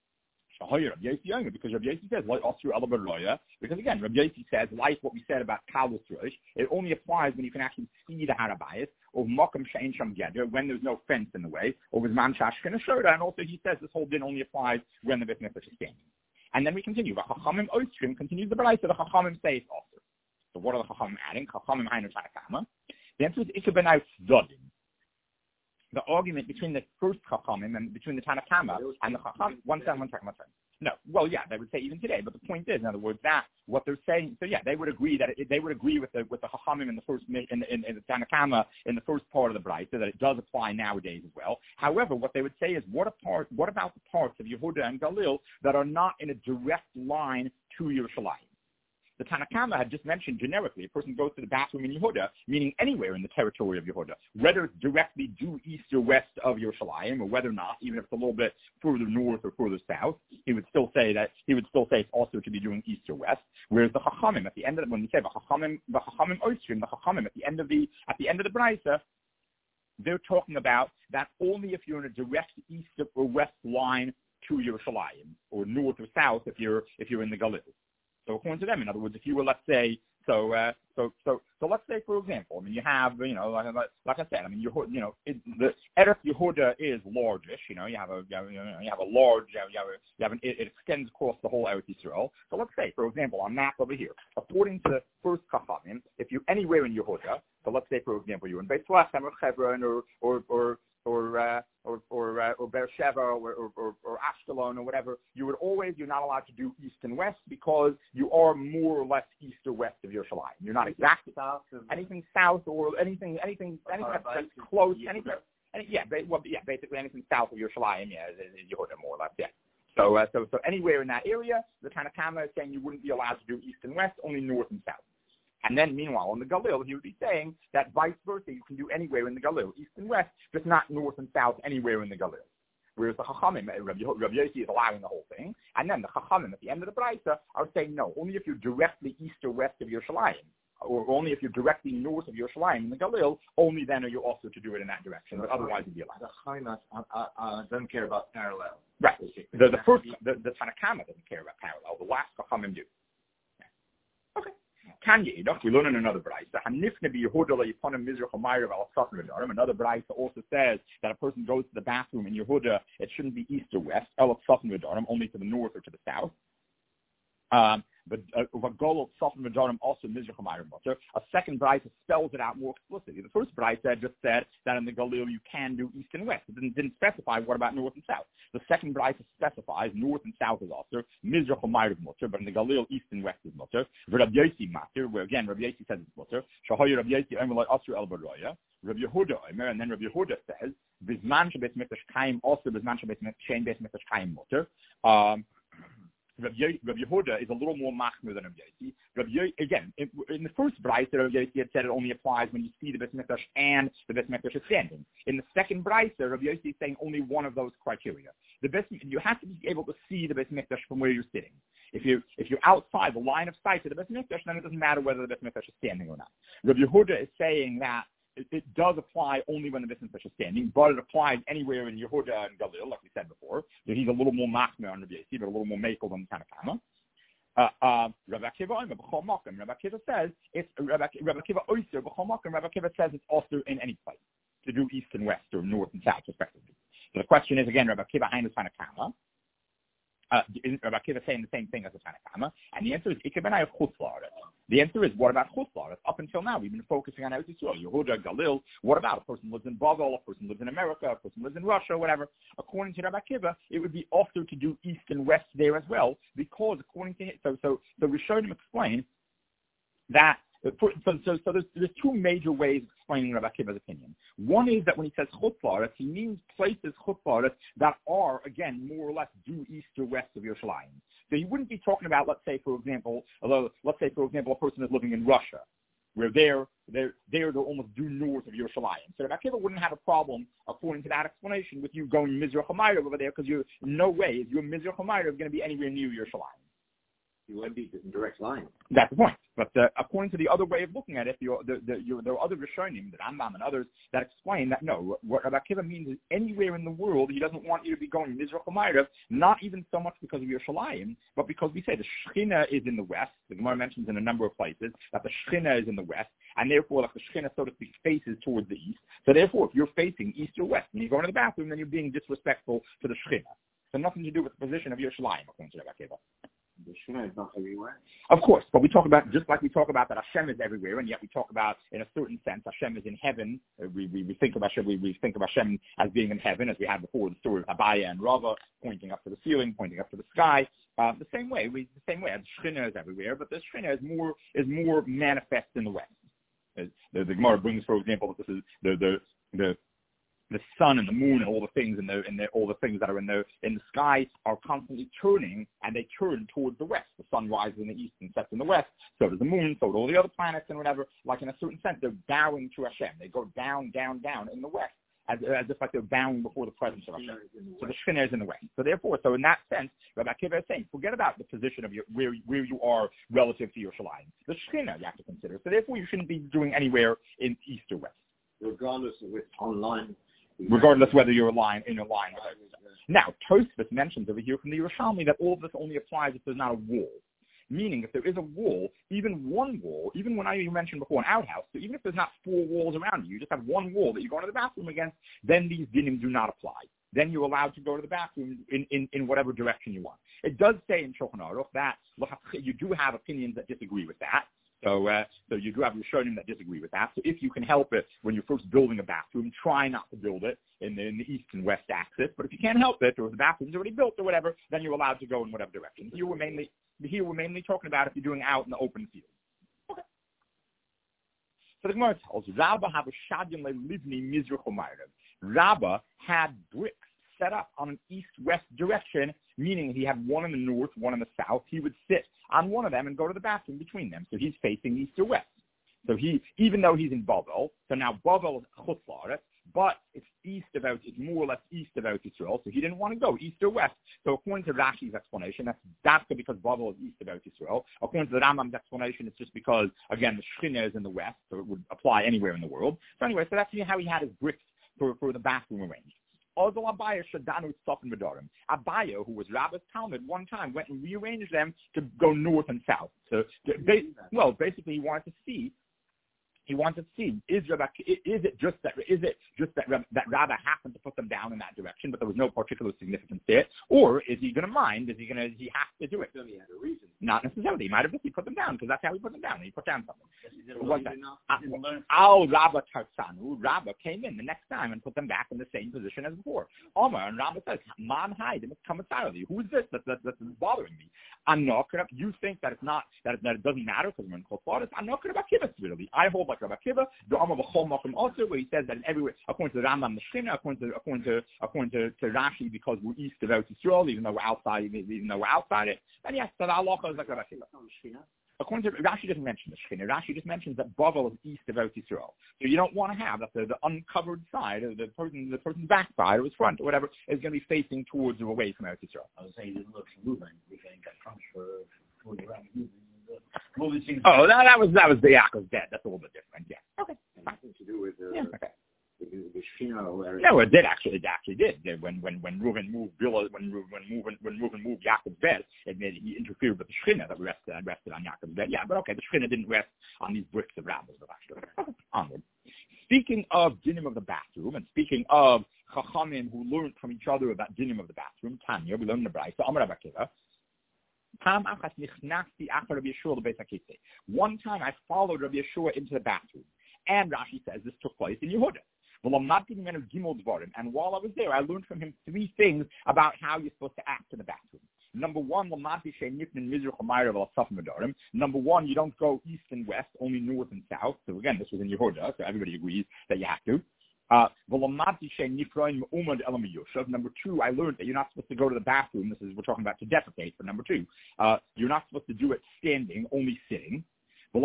Because Rabbi Yossi says, because again, Rabbi Yossi says, like what we said about Kalus Rosh, it only applies when you can actually see the Harabayas, or Mokum Shein Sham Geder, when there's no fence in the way, or with Man Shashkin Ashoda, and also he says this whole din only applies when the Beit Mikdash is standing. And then we continue. Chachamim Oistrim continues the Baraita, the Chachamim say it's also. So what are the Chachamim adding? Chachamim Hainu Tanakama. The answer is Ikka Benai Zodim. The argument between the first Chachamim and between the Tanakama and the Chacham, one second. No, well, yeah, they would say even today, but the point is, in other words, that what they're saying. So yeah, they would agree that they would agree with the Chachamim in the first in the Tanakama in the first part of the Braita that it does apply nowadays as well. However, what they would say is, what about the parts of Yehuda and Galil that are not in a direct line to Yerushalayim? The Tanakama had just mentioned generically, a person goes to the bathroom in Yehuda, meaning anywhere in the territory of Yehuda, whether it's directly due east or west of Yerushalayim, or whether or not, even if it's a little bit further north or further south, he would still say it's also to be doing east or west. Whereas the Chachamim at the end of when we say the Chachamim Oistrim, the Chachamim at the end of the Braisa, they're talking about that only if you're in a direct east or west line to Yerushalayim, or north or south if you're in the Galil. So according to them, in other words, if you were, let's say, so let's say, for example, I mean, you have, like I said, I mean, the Eretz Yehuda is largish. You have a large, it extends across the whole Eretz Yisrael. So let's say, for example, on map over here, according to the first Chachamim, if you're anywhere in Yehuda, so let's say, for example, you're in Beit Lechem or Hebron or Beersheba or Ashkelon or whatever, you're not allowed to do east and west because you are more or less east or west of Yerushalayim. You're not exactly anything south or anything that's close. Basically anything south of Yerushalayim, is Yehuda more or less, yeah. So anywhere in that area, the Tanakama is saying you wouldn't be allowed to do east and west, only north and south. And then, meanwhile, in the Galil, he would be saying that vice versa, you can do anywhere in the Galil, east and west, just not north and south anywhere in the Galil. Whereas the Chachamim, Rabbi Yossi is allowing the whole thing, and then the Chachamim at the end of the Braisa are saying no, only if you're directly east or west of Yerushalayim, or only if you're directly north of Yerushalayim in the Galil, only then are you also to do it in that direction, but otherwise you'd be allowed. The Chaimas doesn't care about parallel. Right. The Tanakama doesn't care about parallel. The last Chachamim do. Okay. We learn in another Braisa. Another Braisa also says that a person goes to the bathroom in Yehuda, it shouldn't be east or west, only to the north or to the south. But also a second Braisa spells it out more explicitly. The first Braisa just said that in the Galil you can do east and west. It didn't specify what about north and south. The second Braisa specifies north and south is also Mizrach Hamayrav mutter, but in the Galil east and west is mutter. Rabbi Yossi matter, where again Rabbi Yossi says it's mutter. Shahoy Rabbi Yossi Omer Asur El Baroya. Rabbi Yehuda Omer, and then Rabbi Yehuda says Bizman Shebet Mikdash Kaim also Bizman Shebet Mikdash Kaim mutter. Rabbi Yehuda is a little more machmir than Rabbi Yossi. Again, in the first Braisa, Rabbi Yossi had said it only applies when you see the Beit Mikdash and the Beit Mikdash is standing. In the second Braisa, Rabbi Yossi is saying only one of those criteria. You have to be able to see the Beit Mikdash from where you're sitting. If you're outside the line of sight of the Beit Mikdash, then it doesn't matter whether the Beit Mikdash is standing or not. Rabbi Yehuda is saying that it does apply only when the distance is standing, but it applies anywhere in Yehuda and Galil, like we said before. So he's a little more machmer on Rabbi Yossi, but a little more makel than Tanakama. Rabbi Akiva says it's Rabbi Akiva oyster b'chol makom. Rabbi Akiva says it's also in any place to do east and west or north and south respectively. So the question is again, Rabbi Akiva Hainu Tanakama. Isn't Rabbi Akiva saying the same thing as the Tanakama? And the answer is Ikebenai of Chutz La'aretz. The answer is, what about Chutz La'aretz? Up until now, we've been focusing on Eretz Yisrael, Yehuda, Galil. What about a person lives in Bavel, a person lives in America, a person lives in Russia, whatever? According to Rabbi Akiva, it would be also to do east and west there as well, because according to him, so the Rishonim explain that. So there's two major ways of explaining Rabbi Akiva's opinion. One is that when he says Chutz La'aretz, he means places Chutz La'aretz that are, again, more or less due east or west of Yerushalayim. So he wouldn't be talking about, let's say, for example, a person is living in Russia, where they're almost due north of Yerushalayim. So Rabbi Akiva wouldn't have a problem, according to that explanation, with you going Mizrach HaMa'ariv over there, because your Mizrach HaMa'ariv is going to be anywhere near Yerushalayim. You wouldn't be in direct line. That's the point. But according to the other way of looking at it, there are other Rishonim, the Rambam and others, that explain that no, what Rabbi Akiva means is anywhere in the world, he doesn't want you to be going Mizrach HaMa'ariv, not even so much because of Yerushalayim, but because we say the Shechina is in the west. The Gemara mentions in a number of places that the Shechina is in the west, and therefore, like the Shechina, so to speak, faces towards the east. So therefore, if you're facing east or west, and you go into the bathroom, then you're being disrespectful to the Shechina. So nothing to do with the position of Yerushalayim, according to Rabbi Akiva. The Shema is not everywhere. Of course, but we talk about, just like we talk about that Hashem is everywhere, and yet we talk about, in a certain sense, Hashem is in heaven. We think of Hashem, we think of Hashem as being in heaven, as we had before, the story of Abaya and Rava, pointing up to the ceiling, pointing up to the sky. The same way, the Shechina is everywhere, but the Shechina is more manifest in the west. The Gemara brings, for example, that this is the sun and the moon and all the things all the things that are in the sky are constantly turning, and they turn towards the west. The sun rises in the east and sets in the west. So does the moon. So do all the other planets and whatever. Like in a certain sense, they're bowing to Hashem. They go down, down, down in the west, as if like they're bowing before the presence of Hashem. So the Shechina is in the west. So therefore, in that sense, Rabbi Akiva is saying, forget about the position of where you are relative to Yerushalayim. The Shechina you have to consider. So therefore, you shouldn't be doing anywhere in east or west, regardless of which online. Regardless whether you're in a line with it. Now, Tosfos mentions over here from the Yerushalmi that all of this only applies if there's not a wall. Meaning, if there is a wall, even one wall, even when you mentioned before an outhouse, so even if there's not four walls around you just have one wall that you go into the bathroom against, then these dinim do not apply. Then you're allowed to go to the bathroom in whatever direction you want. It does say in Shulchan Aruch that you do have opinions that disagree with that. So you do have Rishonim that disagree with that. So if you can help it when you're first building a bathroom, try not to build it in the east and west axis. But if you can't help it, or if the bathroom's already built or whatever, then you're allowed to go in whatever direction. Here we're mainly talking about if you're doing out in the open field. Okay. So the Gemara tells Rabba have a shadyon le'livni mizrach u'ma'ariv. Rabba had bricks set up on an east-west direction, meaning he had one in the north, one in the south. He would sit on one of them and go to the bathroom between them. So he's facing east or west. So even though he's in Bavel, so now Bavel is Chutz La'aretz, but it's more or less east of Eretz Yisrael, so he didn't want to go east or west. So according to Rashi's explanation, that's because Bavel is east of Eretz Yisrael. According to the Rambam's explanation, it's just because, again, the Shechina is in the west, so it would apply anywhere in the world. So anyway, so that's how he had his bricks for the bathroom arranged. Also, Abaya, who was Rabba's Talmud, one time went and rearranged them to go north and south. So, basically, he wanted to see, is it just that Rabba happened to put them down in that direction, but there was no particular significance there, or is he going to mind? Is he has to do it? So he had a reason. Not necessarily. He might have just put them down because that's how he put them down. He put down something. Rabba Tarsanu. Rabba came in the next time and put them back in the same position as before. Omar and Rabba says, "Man hide, it must come aside. Who is this that's bothering me? I'm not going to. You think that it's not that it doesn't matter because we're in Chutz La'aretz. I'm not going to give it really. I hold like Rabbi Akiva, the Amar b'chol makom also, where he says that everywhere, according to the Rambam, the Shechina, according to Rashi, because we're east of Eretz Yisrael, even though we're outside it. And yes, so the halacha is like Rabbi Akiva. According to Rashi, doesn't mention the Shechina. Rashi just mentions that Bavel is east of Eretz Yisrael. So you don't want to have that the uncovered side, or the person's backside or his front or whatever is going to be facing towards or away from Eretz Yisrael. I was saying he didn't look moving. We can get transfer for the Rambam. Oh, that was the Yaakov's dead. That's a little bit different. Yeah. Okay. Nothing to do with Yeah, well, it actually did. When Reuven moved when Reuven moved Yaakov's bed, he interfered with the Shechina that rested on Yaakov's bed. Yeah, but okay, the Shechina didn't rest on these bricks of Rabbis. Onward. Speaking of dinim of the bathroom, and speaking of Chachamim who learned from each other about dinim of the bathroom, Tanya, we learned in the Brayso, Amar Rabbi Akiva. One time I followed Rabbi Yeshua into the bathroom, and Rashi says this took place in Yehuda. And while I was there, I learned from him 3 things about how you're supposed to act in the bathroom. Number 1, Number 1, you don't go east and west, only north and south. So again, this was in Yehuda, so everybody agrees that you have to. Number 2, I learned that you're not supposed to go to the bathroom. We're talking about to defecate. But number 2, you're not supposed to do it standing, only sitting. And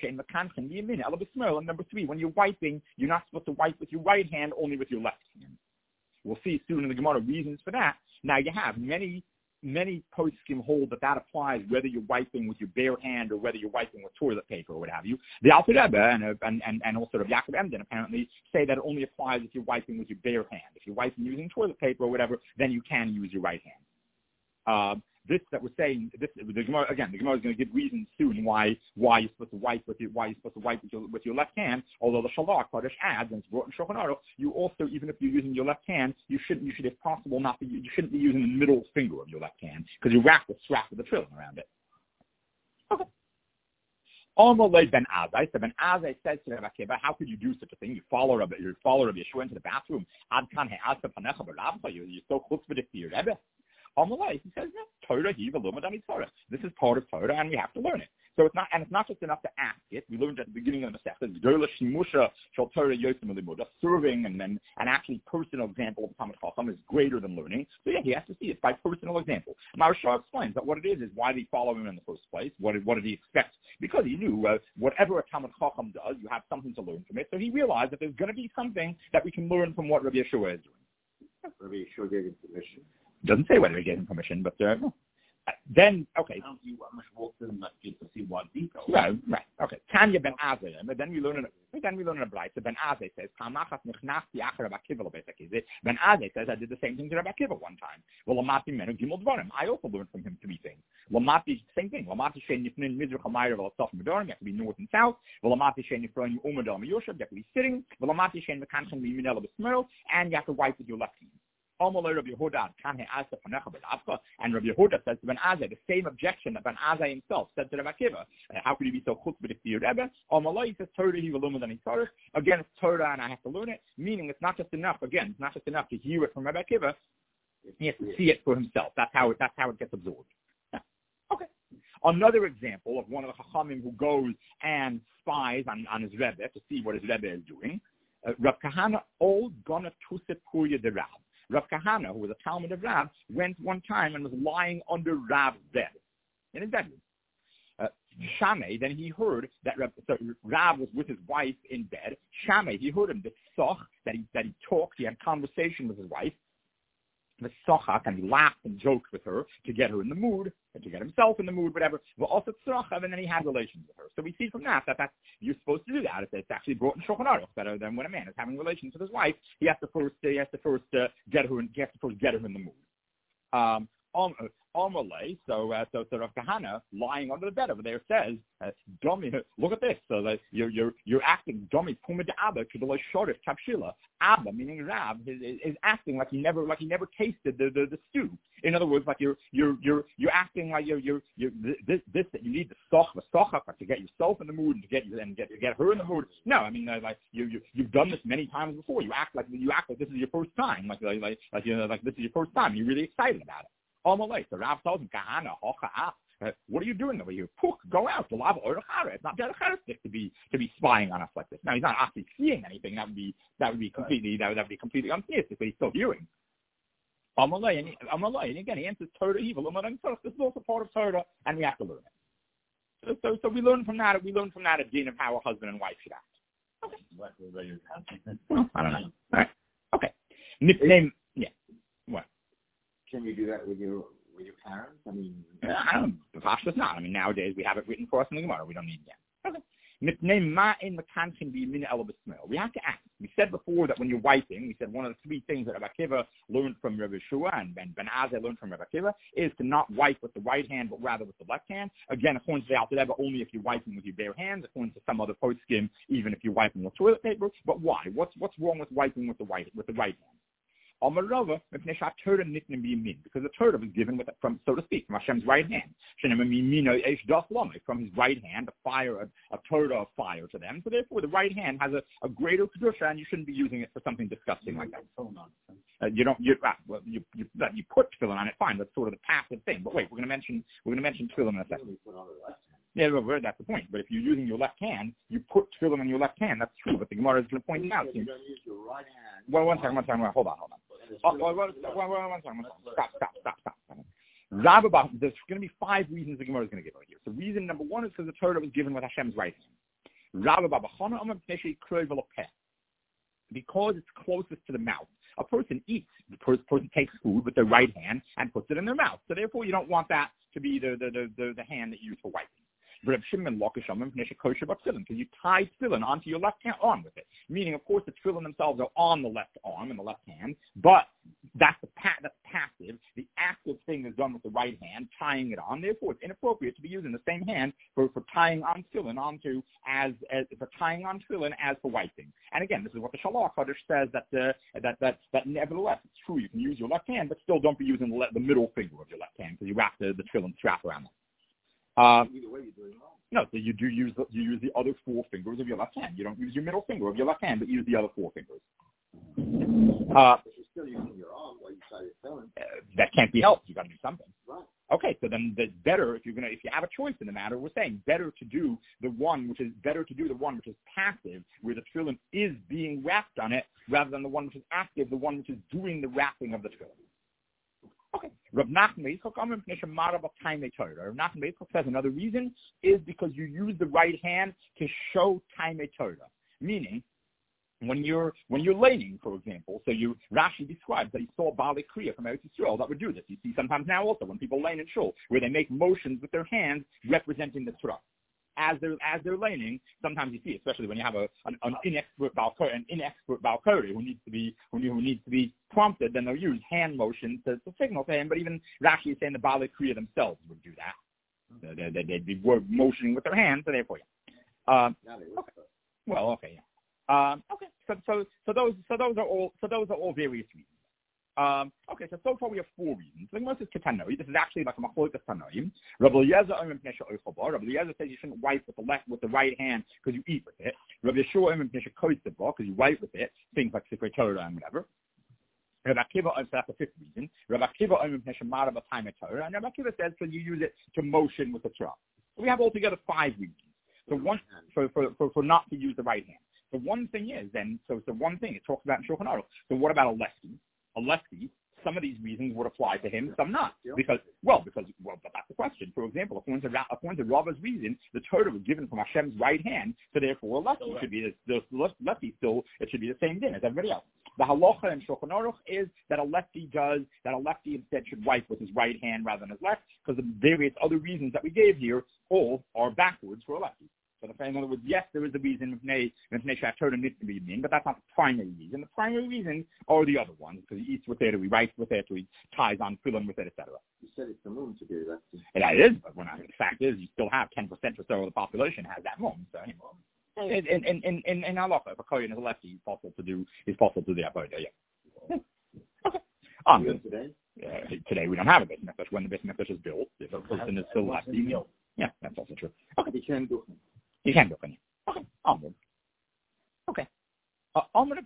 number 3, when you're wiping, you're not supposed to wipe with your right hand, only with your left hand. We'll see soon in the Gemara reasons for that. Now you have many poskim hold that applies whether you're wiping with your bare hand or whether you're wiping with toilet paper or what have you. The Alter Rebbe and also Rav Yaakov Emden apparently say that it only applies if you're wiping with your bare hand. If you're wiping using toilet paper or whatever, then you can use your right hand. This that we're saying, the Gemara is going to give reasons soon why you're supposed to wipe with your left hand. Although the Shalach Kodesh adds, and it's brought in Shulchan Aruch, you also, even if you're using your left hand, you should if possible you shouldn't be using the middle finger of your left hand because you wrap the strap of the tefillin around it. Okay. Amalei ben Azai. So Ben Azai says to Rabbi Akiva, how could you do such a thing? You follow Rabbi Yeshua into the bathroom. You're so chutzpah to your Rebbe. Amalei, he says, no, Torah, Torah. This is part of Torah, and we have to learn it. So it's not just enough to ask it. We learned at the beginning of the Masechta, serving and an actually personal example of Talmid Chacham is greater than learning. So yeah, he has to see it by personal example. Maharsha explains that what it is why they follow him in the first place. What did he expect? Because he knew whatever a Talmid Chacham does, you have something to learn from it. So he realized that there's going to be something that we can learn from what Rabbi Yeshua is doing. Rabbi Yeshua gave him permission. Doesn't say whether he gave him permission, but then, okay. I don't see what much walk in that to see what details. Right, okay. Tanya ben Azai, but then we learn in a Brayso. So Ben Azai says, Ben Azai says, I did the same thing to Rabbi Akiva one time. I also learned from him 3 things. Same thing. You have to be north and south. You have to be sitting. And you have to wipe with your left hand. And Rabbi Yehuda says to Ben Azai the same objection that Ben Azai himself said to Rabbi Akiva. How could you be so chutzpah to your Rebbe? He says Torah he will learn than Torah. Again, it's Torah and I have to learn it. Meaning it's not just enough. Again, it's not just enough to hear it from Rabbi Akiva. He has to see it for himself. That's how it gets absorbed. Yeah. Okay. Another example of one of the Chachamim who goes and spies on his Rebbe to see what his Rebbe is doing. Rav Kahana old gonna tusip puya de Rab. Rav Kahana, who was a Talmud of Rab, went one time and was lying under Rab's bed, in his bedroom. Shammai, then he heard that Rab was with his wife in bed. Shammai, he heard him, the soch, that he talked, he had conversation with his wife. The sochak, and he laughed and joked with her to get her in the mood, and to get himself in the mood, whatever. But also tzrachav, and then he had relations with her. So we see from that you're supposed to do that. It's actually brought in Shulchan Aruch that when a man is having relations with his wife, he has to first get her in the mood. Amalei, so Rav Kahana lying under the bed over there says, "Dummy, look at this. So that you're acting dummy. Puma de Abba kedolei shorish kapshila. Abba, meaning Rab, is acting like he never tasted the stew. In other words, like you're acting like this that you need the socha to get yourself in the mood and to get her in the mood. No, I mean like you've done this many times before. You act like this is your first time. Like this is your first time. You're really excited about it." Amalei. So Rav tells him, Kahana, what are you doing over here? Puk, go out. It's not derech to be spying on us like this. Now he's not actually seeing anything. That would be completely untheistic, but he's still hearing. Amalei, and again he answers Torah evil. This is also part of Torah, and we have to learn it. So we learn from that. We learn from that a din of how a husband and wife should act. Okay. Well, I don't know. All right. Okay. Name. Yeah. What? Can you do that with your parents? I mean, I don't. The Pashas not. I mean, nowadays we have it written for us in the Gemara. We don't need that. Okay. We have to ask. We said before that when you're wiping, we said one of the three things that Rabbi Akiva learned from Rabbi Shua and Ben Azai learned from Rabbi Akiva is to not wipe with the right hand, but rather with the left hand. Again, according to the Alter Rebbe, only if you're wiping with your bare hands. According to some other poskim, even if you're wiping with toilet paper. But why? What's wrong with wiping with the right hand? Because the Torah was given from, so to speak, from Hashem's right hand. From his right hand, a Torah of fire to them. So therefore, the right hand has a greater kedusha, and you shouldn't be using it for something disgusting like that. You put tefillin on it, fine. That's sort of the passive thing. But wait, we're going to mention tefillin in a second. Yeah, that's the point. But if you're using your left hand, you put tefillin on your left hand. That's true. But the Gemara is going to point out. You don't use your right hand. Well, one second. Hold on. One second. Stop. There's going to be 5 reasons the Gemara is going to give over here. So reason number 1 is because the Torah was given with Hashem's right hand. Because it's closest to the mouth. A person eats. The person takes food with their right hand and puts it in their mouth. So therefore, you don't want that to be the hand that you use for wiping. Because you tie tefillin onto your left arm with it. Meaning, of course, the tefillin themselves are on the left arm and the left hand, but that's passive. The active thing is done with the right hand, tying it on. Therefore, it's inappropriate to be using the same hand for tying on tefillin as for wiping. And again, this is what the Shalach Kodesh says that nevertheless it's true. You can use your left hand, but still don't be using the middle finger of your left hand because you wrap the tefillin strap around them. Either way, you're doing wrong. No, so you use the other 4 fingers of your left hand. You don't use your middle finger of your left hand, but use the other 4 fingers. But you're still using your arm while you tie your tefillin. That can't be helped. You got to do something. Right. Okay, so then it's better if you have a choice in the matter. We're saying better to do the one which is passive, where the tefillin is being wrapped on it, rather than the one which is active, the one which is doing the wrapping of the tefillin. Okay. Rav Nachman says another reason is because you use the right hand to show Taimei Torah. Meaning, when you're laning, for example, Rashi describes that he saw Baalei Kriya from Eretz Yisrael that would do this. You see sometimes now also when people lane in shul, where they make motions with their hands representing the Torah. As they're laning, sometimes you see, especially when you have an inexpert Balkori who needs to be prompted, then they'll use hand motions to signal to him. But even Rashi is saying the Baalei Kriya themselves would do that. They'd be motioning with their hands, so therefore, yeah. Okay. Well, okay, yeah. Okay. So those are all various reasons. Okay, so far we have 4 reasons. The most is Ketanoi. This is actually like a Machlokas Tanoim. Rabbi Eliezer says you shouldn't wipe with the right hand because you eat with it. Rabbi Yeshua because you wipe with it, things like Sifrei Torah and whatever. Rabbi Akiva, so that's the 5th reason. Rabbi Akiva and Rabbi Akiva says because you use it to motion with the Torah. So we have altogether 5 reasons. So one for not to use the right hand. The one thing is then, so the one thing it talks about in Shulchan Aruch. So what about a lefty? A lefty, some of these reasons would apply to him, some not. Because but that's the question. For example, according to Rava's reason, the Torah was given from Hashem's right hand, so therefore a lefty should be the lefty still. It should be the same thing as everybody else. The halacha in Shulchan Aruch is that a lefty instead should wipe with his right hand rather than his left, because the various other reasons that we gave here all are backwards for a lefty. So in other words, yes, there is a reason but that's not the primary reason. The primary reasons are the other ones, because he eats with it, or he writes with it, or he ties on tefillin with it, etc. You said it's the moon to do that. That is, but the fact is, you still have 10% or so of the population has that moon. So in halacha, if a kohen is a lefty, he's possible to do the avodah. Yeah. Okay. Today we don't have a Beit Mikdash. When the Beit Mikdash is built, if a person is still lefty, yeah, that's also true. Okay. You can do it. Okay. Onward. Okay. Let's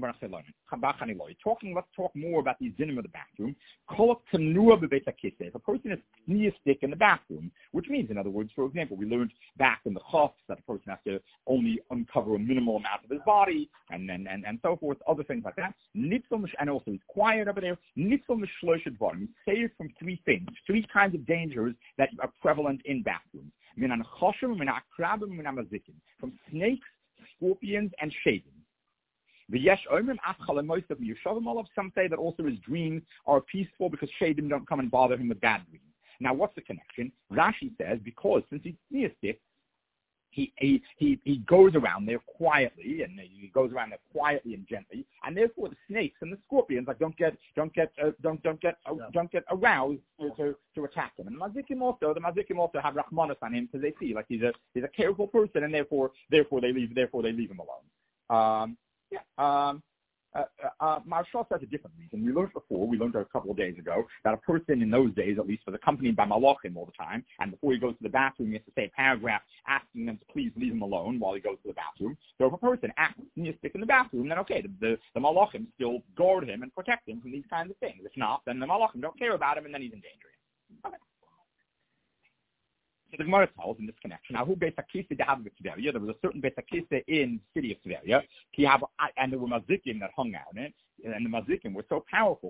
talk more about the dinim of the bathroom. If a person is sneastic in the bathroom, which means, in other words, for example, we learned back in the chaf that a person has to only uncover a minimal amount of his body, and so forth, other things like that. And also he's quiet over there. He's saved from 3 things, 3 kinds of dangers that are prevalent in bathrooms. From snakes, scorpions, and shaving. Some say that also his dreams are peaceful because shadim don't come and bother him with bad dreams. Now, what's the connection? Rashi says because since he's theistic, he goes around there quietly, and he goes around there quietly and gently, and therefore the snakes and the scorpions don't get aroused to attack him. And the Mazikim also have Rahmanas on him because they see like he's a careful person, and therefore they leave him alone. Marshall says a different reason. We learned a couple of days ago that a person in those days, at least, was accompanied by malachim all the time, and before he goes to the bathroom, he has to say a paragraph asking them to please leave him alone while he goes to the bathroom. So if a person acts stick in the bathroom, then okay, the malachim still guard him and protect him from these kinds of things. If not, then the malachim don't care about him, and then he's in danger. Okay. So the Gemara tells in this connection, there was a certain Beis HaKisei in the city of Tveria, and there were mazikim that hung out in it, and the mazikim were so powerful,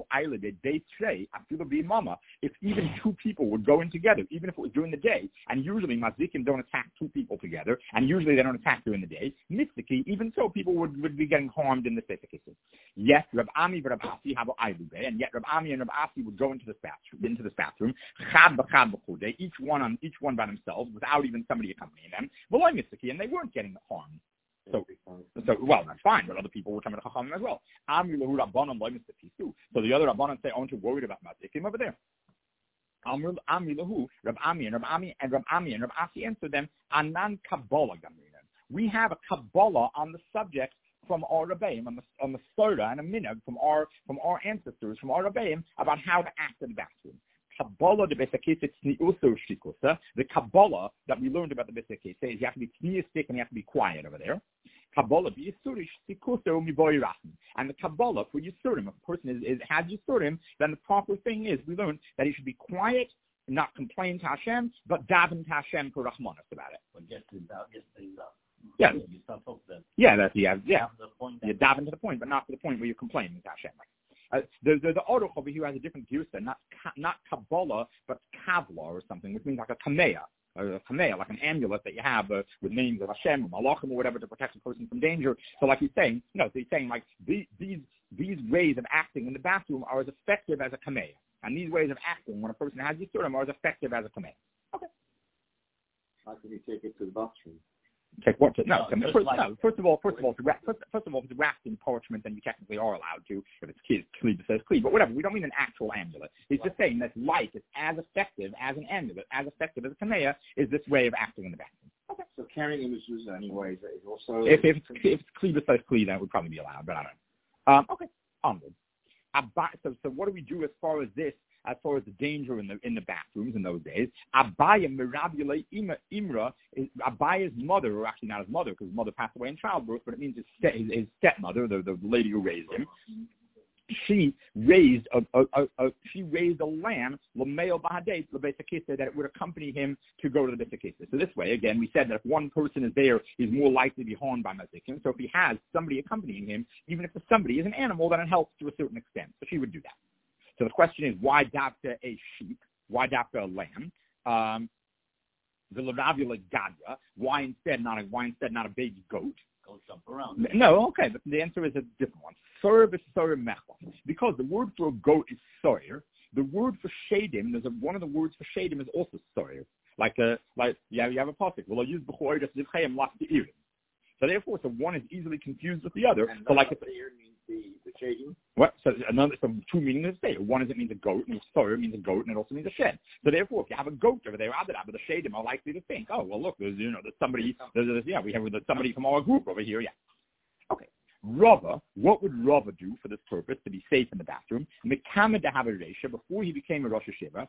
if even two people would go in together, even if it was during the day, and usually mazikim don't attack two people together, and usually they don't attack during the day, mystically, even so, people would be getting harmed in the Beis HaKisei. Yes, Rab Ami and Rab Asi have Ailube, and yet Rab Ami and Rab Asi would go into this bathroom, each one by themselves, without even somebody accompanying them, and they weren't getting harmed. So well, that's fine, but other people were coming to Chachamim as well. So the other Rabbanan say, aren't you worried about Mazikim over there? Rab Ami and Rab Asi answered them, Anan Kabbalah Gamrinan. We have a Kabbalah on the subject from our Rabbeim, on the Soda and a Minhag from our ancestors, from our Rabbeim, about how to act in the bathroom. Kabbalah the Beis HaKisei tzniuso shikusa. The Kabbalah that we learned about the Beis HaKisei is you have to be tzniustik and you have to be quiet over there. Kabbalah b'yisurish shikusa u'miboirachim. And the Kabbalah for Yisurim, if a person has Yisurim, then the proper thing is we learned that he should be quiet, not complain to Hashem, but daven to Hashem for Rahmanas about it. Yeah. Yeah, that's You daven to the point, but not to the point where you're complaining to Hashem. The Aruch over here has a different Geusa, not Kabbalah, but Kavla or something, which means like a Kameya, like an amulet that you have with names of Hashem or Malachim or whatever to protect a person from danger. So like he's saying, like these ways of acting in the bathroom are as effective as a Kameya. And these ways of acting when a person has Yisurim are as effective as a Kameya. Okay. How can you take it to the bathroom? Take what? First of all, if it's wrapped in parchment, then you technically are allowed to. If it's Kli, it says Kli. But whatever, we don't mean an actual amulet. He's just saying that light is as effective as an amulet, as effective as a kameya, is this way of acting in the bathroom. Okay. So carrying images anyways is also... If it's Kli, it says Kli, then it would probably be allowed, but I don't know. Okay, onward. So what do we do as far as this? As far as the danger in the bathrooms in those days, Abaya Mirabule Imra, Abaya's mother, or actually not his mother, because his mother passed away in childbirth, but it means his stepmother, the lady who raised him. She raised a lamb, Lameo Bahadei, the Beis HaKisei, that it would accompany him to go to the Beis HaKisei. So this way, again, we said that if one person is there, he's more likely to be harmed by Mazikim. So if he has somebody accompanying him, even if the somebody is an animal, then it helps to a certain extent. So she would do that. So the question is, why dafka a sheep? Why dafka a lamb? The Lavavula Gadya. Why instead not a baby goat? Go jump around. No, okay, but the answer is a different one. Soyer v'soyer mechla. Because the word for a goat is soyer, the word for shadim, one of the words for shadim is also soyer. You have a pasuk. Well, I'll use b'choyer just zivchayim last the ear. So therefore, one is easily confused with the other. And so like the ear means the shading. What? So two meanings of the one is it means a goat, and soyer means a goat, and it also means a shed. So therefore, if you have a goat over there, the shadim are likely to think, oh well, look, there's somebody, we have somebody from our group over here, yeah. Okay. Rava, what would Rava do for this purpose to be safe in the bathroom? Mekamed Haveresha, before he became a Rosh Hashiva,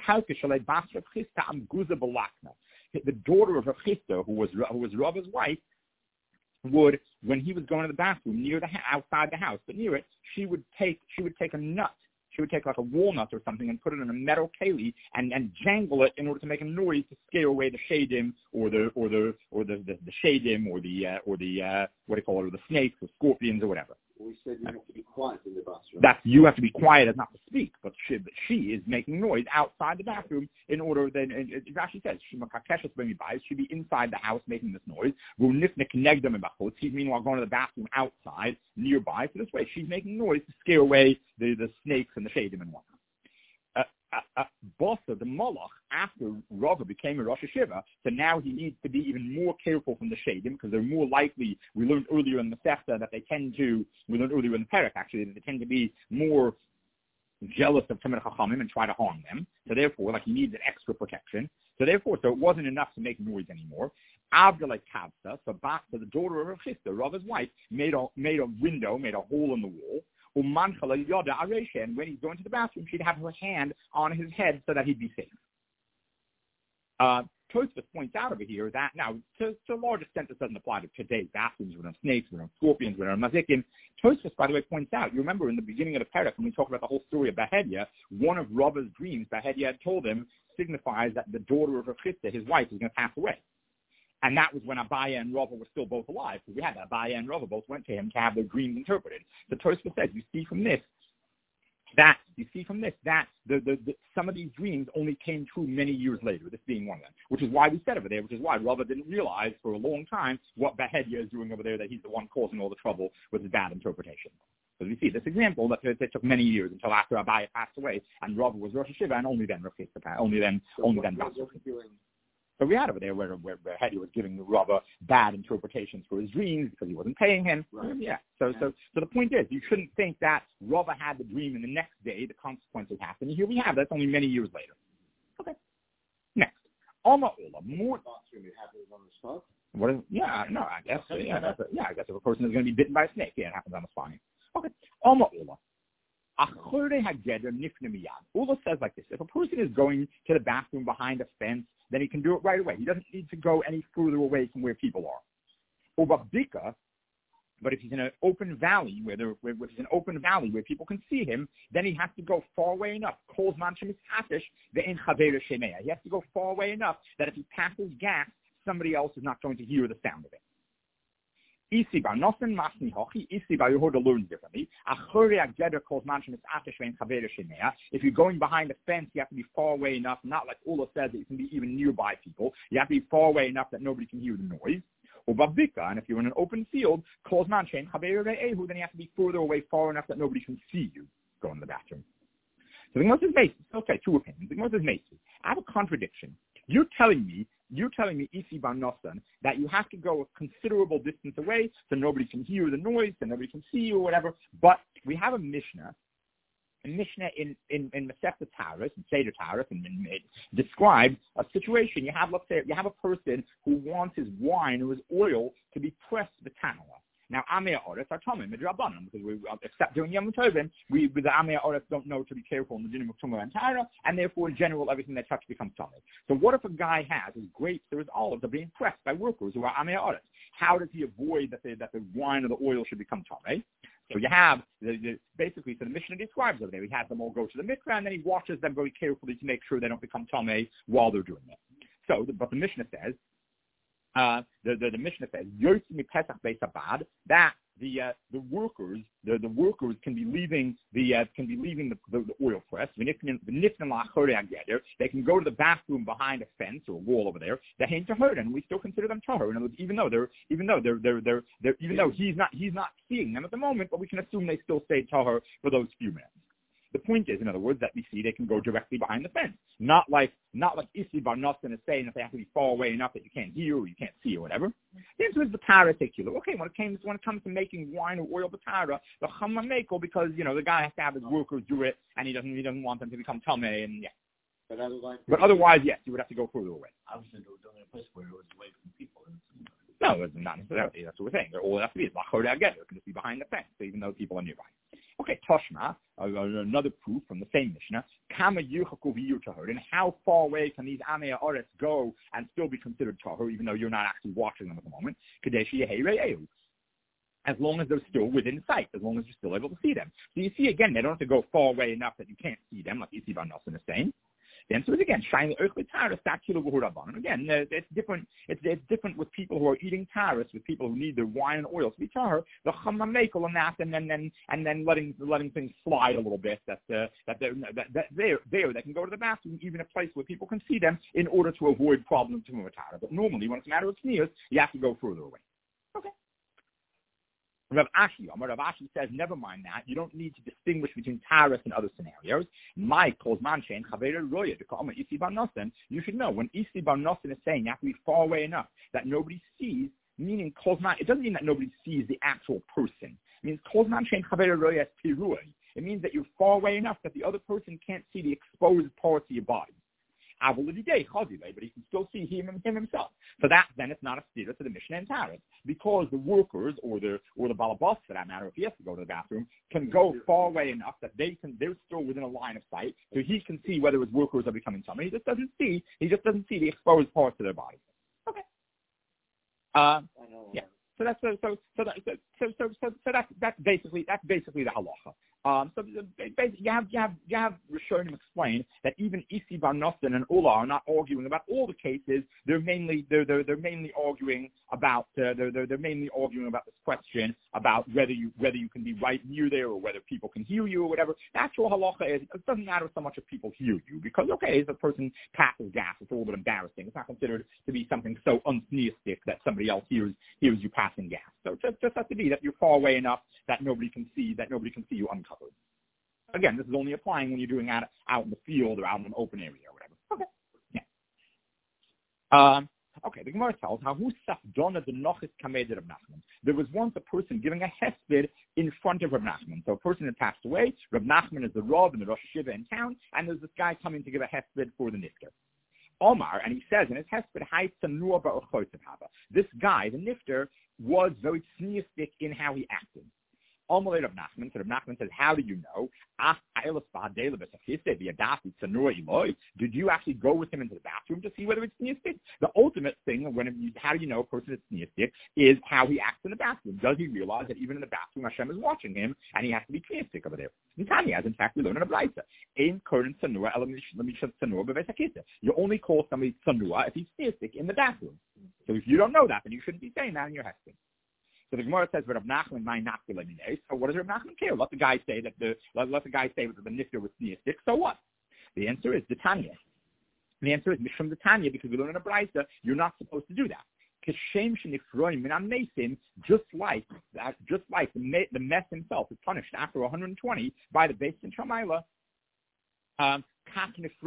the daughter of Rav Chisda, who was Rava's wife, would, when he was going to the bathroom outside the house, but near it, she would take a nut. She would take like a walnut or something and put it in a metal keli and jangle it in order to make a noise to scare away the shadim or the shadim or the what do you call it, or the snakes or scorpions or whatever. We said you have to be quiet in the bathroom. You have to be quiet as not to speak, but she is making noise outside the bathroom in order. Then Rashi says she'd be inside the house making this noise. He's meanwhile going to the bathroom outside nearby. So this way she's making noise to scare away the snakes and the shadim and whatnot. Bossa, the Molech, after Rava became a Rosh Hashiva, so now he needs to be even more careful from the Shadim, because they're more likely, we learned earlier in the Sechta that we learned earlier in the Perek actually, that they tend to be more jealous of Talmidei Chachamim and try to harm them. So therefore, he needs an extra protection. So it wasn't enough to make noise anymore. Avdalai Kavsa, so the daughter of Rav Chisda, Rava's wife, made a window, made a hole in the wall. And when he's going to the bathroom, she'd have her hand on his head so that he'd be safe. Tosfos points out over here that, now, to a large extent, this doesn't apply to today's bathrooms. We don't have snakes, we don't have scorpions, we don't have mazikim. Tosfos, by the way, points out, you remember in the beginning of the Perek, when we talk about the whole story of Behedia, one of Rava's dreams, Behedia had told him, signifies that the daughter of Rav Chisda, his wife, is going to pass away. And that was when Abaya and Rava were still both alive, because we had Abaya and Rava both went to him to have their dreams interpreted. So Tosfos says, you see from this that some of these dreams only came true many years later, this being one of them, which is why we said over there, which is why Rava didn't realize for a long time what Behedia is doing over there, that he's the one causing all the trouble with his bad interpretation. So we see this example that it took many years until after Abaya passed away, and Rava was Rosh Hashiva, and only then Rav Chisda passed, only then So we had over there where Behedia was giving Rava bad interpretations for his dreams because he wasn't paying him. Right. Yeah. So the point is, you shouldn't think that Rava had the dream and the next day the consequences happened. Here we have that's only many years later. Okay. Next, Alma Ola. More. What is? Yeah. No. I guess. Yeah. I guess if a person is going to be bitten by a snake, yeah, it happens on the spot. Okay. Alma Ola. Ula says like this: if a person is going to the bathroom behind a fence, then he can do it right away. He doesn't need to go any further away from where people are. But if he's in an open valley where people can see him, then he has to go far away enough. He has to go far away enough that if he passes gas, somebody else is not going to hear the sound of it. Isiba you heard to learn differently. If you're going behind a fence, you have to be far away enough, not like Ula says, that you can be even nearby people. You have to be far away enough that nobody can hear the noise. And if you're in an open field, then you have to be further away, far enough that nobody can see you go in the bathroom. So the Gemara says Macy. Okay, two opinions. The Gemara says Macy. I have a contradiction. You're telling me, Isi Bar Nosson, that you have to go a considerable distance away so nobody can hear the noise, so nobody can see you or whatever. But we have a Mishnah in Masechta Taurus, in Seder Taurus, and described a situation. Let's say you have a person who wants his wine or his oil to be pressed b'tanala. Now, Amei Oretz are Tomei Midrabanan, because we, except during Yom Tovim, we with the Amei Oretz don't know to be careful in the dinim of Tumah and Tara, and therefore, in general, everything they touch becomes Tomei. So what if a guy has his grapes or his olives are being pressed by workers who are Amei Oretz? How does he avoid that the wine or the oil should become Tomei? So you have, basically, so the Mishnah describes over there, he has them all go to the mikveh, and then he washes them very carefully to make sure they don't become Tomei while they're doing it. So, but the Mishnah says, the Mishnah says that the workers can be leaving the oil press. They can go to the bathroom behind a fence or a wall over there. And we still consider them tahor. In other words, even though he's not seeing them at the moment, but we can assume they still stay tahor for those few minutes. The point is, in other words, that we see they can go directly behind the fence. Not like Isi Bar Nosson is saying that they have to be far away enough that you can't hear or you can't see or whatever. This was the Tara particular. Okay, when it comes to making wine or oil B'Tara, the Chama Mekel, because the guy has to have his workers do it, and he doesn't want them to become Tameh, and yeah. But otherwise, yes, you would have to go further away. Obviously, they were doing it in a place where it was away from people. No, it's not necessarily. That's what we're saying. All it has to be is Lachor Ageder. It can just be behind the fence, even though people are nearby. Okay, Toshma, another proof from the same Mishnah. Kama Yuchaku V'Yutahur. And how far away can these Amei Oretz go and still be considered Tahur, even though you're not actually watching them at the moment? Kadeshi Yehei Re'eu. As long as they're still within sight, as long as you're still able to see them. So you see, again, they don't have to go far away enough that you can't see them, like Isi Bar Nosson is saying. Then, so again, shiny taras, again, it's different. It's different with people who are eating taras, with people who need their wine and oil to be tahar. The chamamekel and that, and then letting things slide a little bit. That they can go to the bathroom, even a place where people can see them, in order to avoid problems to move a tara. But normally, when it's a matter of sneers, you have to go further away. Okay. Rav Ashi says, never mind that. You don't need to distinguish between Taras and other scenarios. You should know when Isi Bar Nosen is saying you have to be far away enough that nobody sees, meaning it doesn't mean that nobody sees the actual person. It means it means that you're far away enough that the other person can't see the exposed parts of your body. But he can still see him himself. So that then it's not a steer to the Mishnah and Taras, because the workers or the balabas for that matter, if he has to go to the bathroom, can go far away enough that they're still within a line of sight, so he can see whether his workers are becoming tummy. He just doesn't see the exposed parts of their body. Okay. Yeah. So that's basically the halacha. So basically, you have Rishonim explain that even Isi Bar Nosen and Ula are not arguing about all the cases. They're mainly arguing about this question about whether you can be right near there or whether people can hear you or whatever. The actual halacha is it doesn't matter so much if people hear you, because if a person passes gas, it's a little bit embarrassing. It's not considered to be something so unsneistic that somebody else hears you passing gas. So it just has to be that you're far away enough that nobody can see you uncovered. Again, this is only applying when you're doing it out in the field or out in an open area or whatever. Okay. Yeah. Okay, the Gemara tells how there was once a person giving a hesped in front of Reb Nachman. So a person had passed away. Reb Nachman is the Rav and the Rosh Shiva in town, and there's this guy coming to give a hesped for the nifter. Omar, and he says in his hesped, this guy, the nifter, was very sneistic in how he acted. Amalei Rav Nachman. So Rav Nachman says, how do you know? Did you actually go with him into the bathroom to see whether it's sneistic? The ultimate thing, how do you know a person is sneistic, is how he acts in the bathroom. Does he realize that even in the bathroom Hashem is watching him and he has to be sneistic over there? And Tanya, as in fact we learn in a Braisa, you only call somebody tsanua if he's sneistic in the bathroom. So if you don't know that, then you shouldn't be saying that in your hesped. So the Gemara says, "Rav Nachman might not be letting me." So what does Rav Nachman care? Let the guy say that the nifter was sneistic. So what? The answer is the Tanya. The answer is Mishum the Tanya, because we learn in a Braisa you're not supposed to do that. Just like the mess himself is punished after 120 by the Beis Din Shamayla. And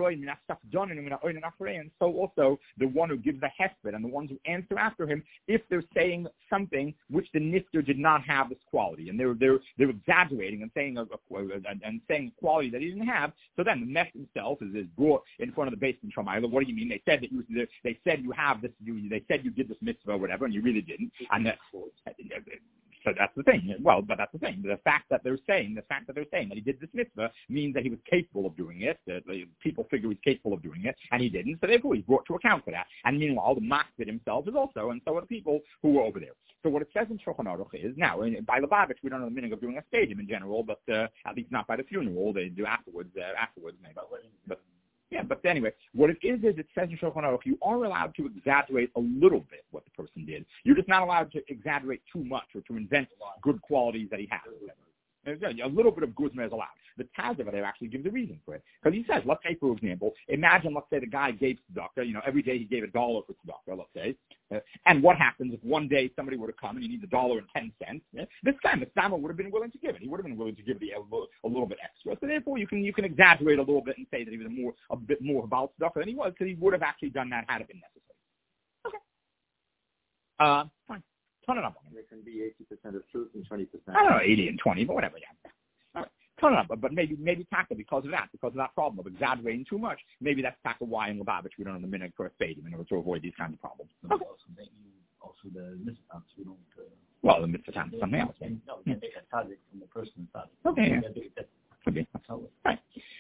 so also the one who gives the hesped and the ones who answer after him, if they're saying something which the nifter did not have this quality, and they're exaggerating and saying a quality that he didn't have, so then the mess himself is brought in front of the Beis Din Shamayla. What do you mean? They said you have this. They said you did this mitzvah or whatever, and you really didn't. And so that's the thing. Well, but that's the thing. The fact that they're saying that he did this mitzvah means that he was capable of doing it. That people figure he's capable of doing it, and he didn't. So therefore, he's brought to account for that. And meanwhile, the Makbid himself is also, and so are the people who were over there. So what it says in Shulchan Aruch is, now, by Lubavitch, we don't know the meaning of doing a stadium in general, but at least not by the funeral. They do afterwards maybe. But anyway, what it is it says in Shulchan Aruch, you are allowed to exaggerate a little bit what the person did. You're just not allowed to exaggerate too much or to invent good qualities that he has. A little bit of guzma is allowed. The Tazavadev actually gives a reason for it. Because he says, let's say, for example, let's say the guy gave tzedakah, every day he gave $1 for tzedakah, let's say. And what happens if one day somebody were to come and he needs $1.10? This guy, Mistama, would have been willing to give it. He would have been willing to give a little bit extra. So therefore, you can exaggerate a little bit and say that he was a bit more about tzedakah than he was, because he would have actually done that had it been necessary. Okay. Fine. There can be 80% of truth and 20%. I don't know, 80 and 20, but whatever, yeah. All right. But maybe Taka, because of that problem of exaggerating too much, maybe that's Taka why in Lubavitch we don't have the minute for a stadium in order to avoid these kinds of problems. Okay. Also the mitzvah we don't. Well, the mitzvah is something else. Right? No, we make a tzaddik from the person's tzaddik. Okay. Okay. Right.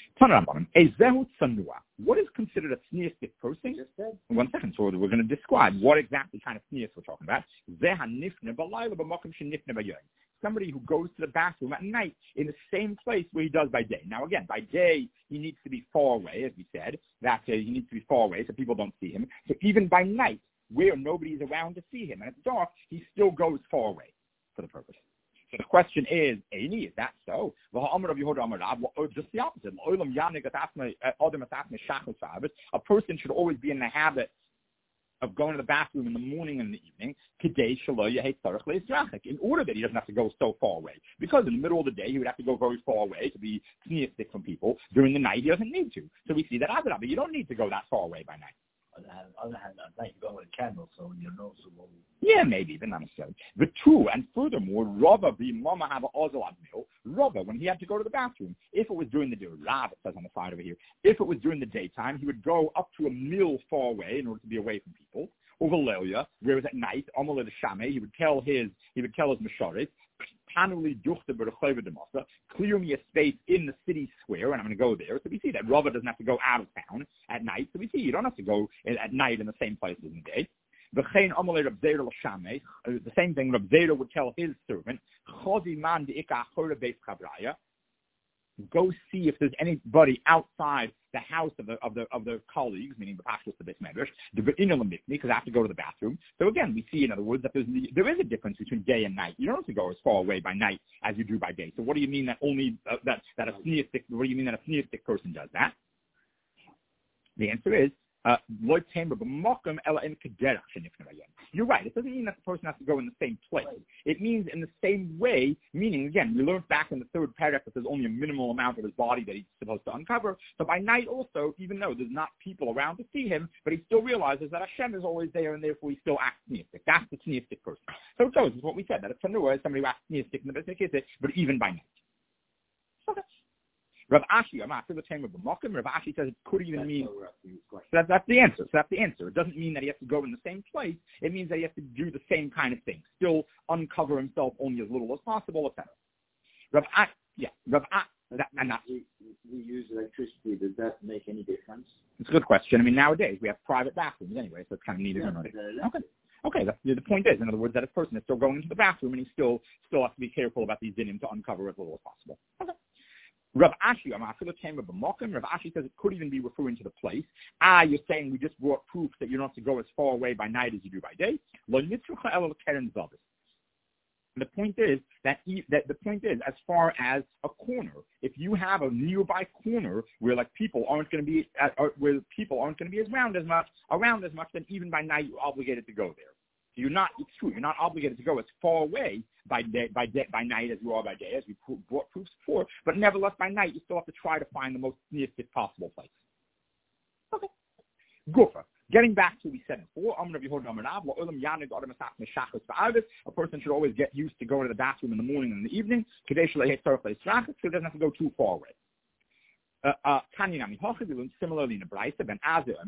What is considered a sneistic person? 1 second, so we're going to describe what exactly kind of sneers we're talking about. Somebody who goes to the bathroom at night in the same place where he does by day. Now again, by day, he needs to be far away, as we said. He needs to be far away so people don't see him. So even by night, where nobody's around to see him, and it's dark, he still goes far away for the purpose. So the question is, Eini, is that so? Just the opposite. A person should always be in the habit of going to the bathroom in the morning and in the evening, in order that he doesn't have to go so far away. Because in the middle of the day, he would have to go very far away to be sneeristic from people. During the night, he doesn't need to. So we see that but you don't need to go that far away by night. On the other hand, at night you go with a candle, so your nose will... Yeah, maybe, but not necessarily. The two, and furthermore, Rava, when he had to go to the bathroom, if it was during the day, Rav, it says on the side over here, if it was during the daytime, he would go up to a mill far away in order to be away from people. Over Lelia, whereas at night, Amalei the Shame, he would tell his Mesharet, clear me a space in the city square, and I'm going to go there. So we see that Rava doesn't have to go out of town at night. So we see you don't have to go at night in the same place as in the day. The same thing Reb Zera would tell his servant, go see if there's anybody outside the house of the colleagues, meaning the pashtus, the Beis Medrash, because I have to go to the bathroom. So again, we see, in other words, that there is a difference between day and night. You don't have to go as far away by night as you do by day. So what do you mean that only that a sneeristic? What do you mean that a sneeristic person does that? The answer is, you're right. It doesn't mean that the person has to go in the same place. It means in the same way, meaning, again, we learned back in the third paragraph that there's only a minimal amount of his body that he's supposed to uncover. So by night also, even though there's not people around to see him, but he still realizes that Hashem is always there, and therefore he still acts sneeristic. That's the sneeristic person. So it goes, is what we said, that a tanur is somebody who acts sneeristic in the Beis, but even by night. Okay. Rav Ashi, I'm after the time of the Mokim. Rav Ashi says it could even mean. So that's the answer. It doesn't mean that he has to go in the same place. It means that he has to do the same kind of thing. Still uncover himself only as little as possible, etc. Rav Ashi, we use electricity. Does that make any difference? It's a good question. I mean, nowadays we have private bathrooms anyway, so it's kind of needed. Okay. The point is, in other words, that a person is still going into the bathroom and he still has to be careful about these dinim to uncover as little as possible. Okay. Rav Ashi, Rav Ashi says it could even be referring to the place. You're saying we just brought proof that you don't have to go as far away by night as you do by day. The point is as far as a corner, if you have a nearby corner where people aren't going to be around as much, then even by night you're obligated to go there. You're not obligated to go as far away by night as you are by day, as we brought proofs before. But nevertheless, by night you still have to try to find the most nearest possible place. Okay. Gufa. Getting back to what we said before, a person should always get used to going to the bathroom in the morning and in the evening, so he doesn't have to go too far away. Similarly in the Braisa, Ben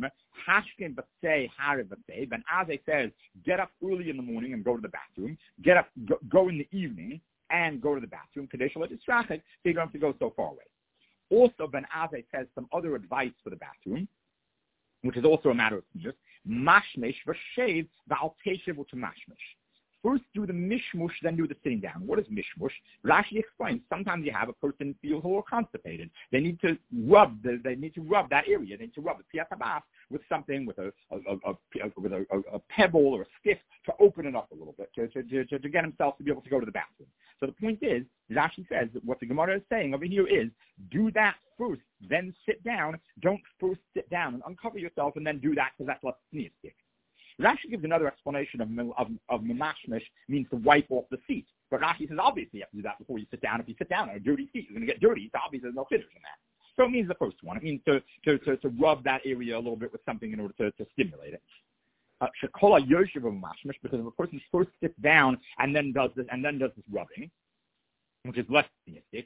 Azai says, get up early in the morning and go to the bathroom. Get up, go in the evening and go to the bathroom. So you don't have to go so far away. Also, Ben Azai says some other advice for the bathroom, which is also a matter of just mashmesh v'shev v'al teshev u'tamashmesh. First do the mishmush, then do the sitting down. What is mishmush? Rashi explains. Sometimes you have a person who feels a little constipated. They need to rub that area. They need to rub the piyat habas with something, with a pebble or a stick to open it up a little bit, to get himself to be able to go to the bathroom. So the point is, Rashi says that what the Gemara is saying over here is, do that first, then sit down. Don't first sit down and uncover yourself and then do that, because that's less sneeristic. Rashi gives another explanation of mamashmish means to wipe off the seat. But Rashi says obviously you have to do that before you sit down. If you sit down on a dirty seat, you're going to get dirty. So obviously there's no finish in that. So it means the first one. It means to rub that area a little bit with something in order to stimulate it. Shekola yoshev mamashmish, because if a person first sits down and then does this rubbing, which is less theistic,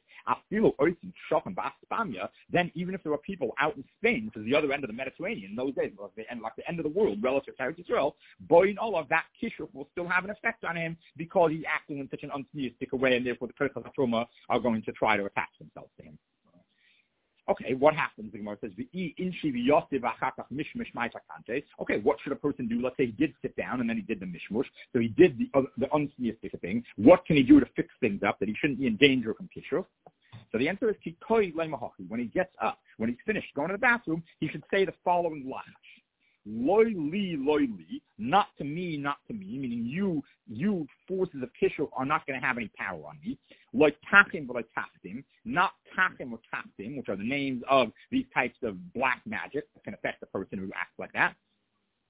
then even if there were people out in Spain, which is the other end of the Mediterranean in those days, like the end of the world relative to Israel, Boyin Olav, that kishuf will still have an effect on him because he's acting in such an untheistic way, and therefore the Kirchas HaTruma are going to try to attach themselves to him. Okay, what happens? The Gemara says, okay, what should a person do? Let's say he did sit down and then he did the mishmush. So he did the unsneistic thing. What can he do to fix things up that he shouldn't be in danger from kishuf? So the answer is, when he gets up, when he's finished going to the bathroom, he should say the following lachash. Loy li, not to me, meaning you forces of kishuf are not going to have any power on me. Loy tachim, not tachim or tachim, which are the names of these types of black magic that can affect the person who acts like that.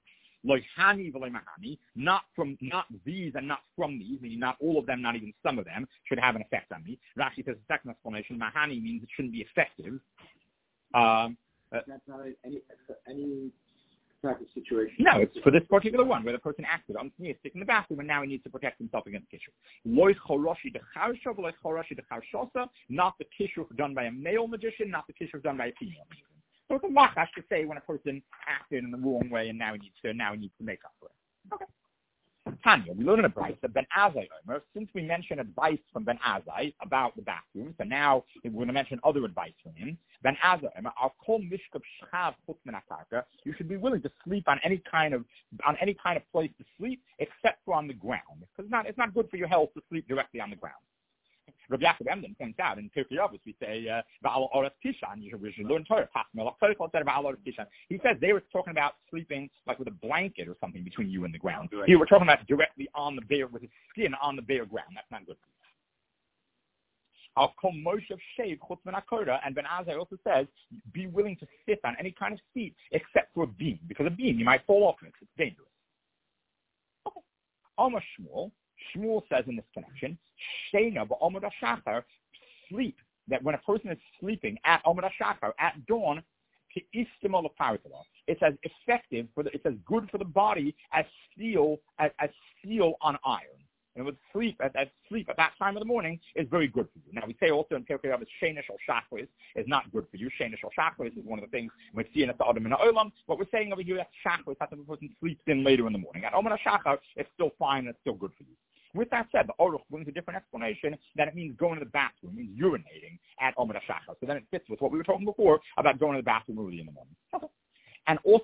Like hani v'loy mahani, not these and not from these, meaning not all of them, not even some of them, should have an effect on me. Rashi says the second explanation, mahani means it shouldn't be effective. That's not any type of situation. No, it's for this particular one where the person acted on stick in the bathroom and now he needs to protect himself against kishur. Loy choroshi decharsha v'loy choroshi decharshosa, not the kishur done by a male magician, not the kishur done by a female magician. So it's a lachash to say when a person acted in the wrong way and now he needs to make up for it. Okay. Tanya, we learn in a brayta that Ben Azai Omer, since we mentioned advice from Ben Azai about the bathroom, so now we're going to mention other advice from him. Ben Azai Omer, I'll call mishkav shchav chutz min hakarka. You should be willing to sleep on any kind of place to sleep except for on the ground, because it's not good for your health to sleep directly on the ground. Rabbi Yaakov Emden points out in Pirkei Avos, we say Ba'al Oras Kishan. You should learn Torah. He says they were talking about sleeping like with a blanket or something between you and the ground. Right. Here we're talking about directly on the bare, with his skin on the bare ground. That's not good for you. I'll call Moshe Shave Chutz Min HaKorah, and Ben Azai also says be willing to sit on any kind of seat except for a beam, because a beam you might fall off it. It's dangerous. Okay. Amar Shmuel. Shmuel says in this connection, Sheina ba'omad hashachar, sleep, that when a person is sleeping at omad hashachar, at dawn, ke'istimol l'paritala, it's as effective, it's as good for the body as steel on iron. And with sleep at that time of the morning is very good for you. Now we say also in Pirkei Avos, Sheinish or Shachris is not good for you. Sheinish or Shachris is one of the things we see in the Adam in the Olam. What we're saying over here, that Shachris, that the person sleeps in later in the morning. At Omad HaShachar, it's still fine and it's still good for you. With that said, the Aruch brings a different explanation that it means going to the bathroom, it means urinating at Omad HaShachar. So then it fits with what we were talking before about going to the bathroom early in the morning. Okay. And also,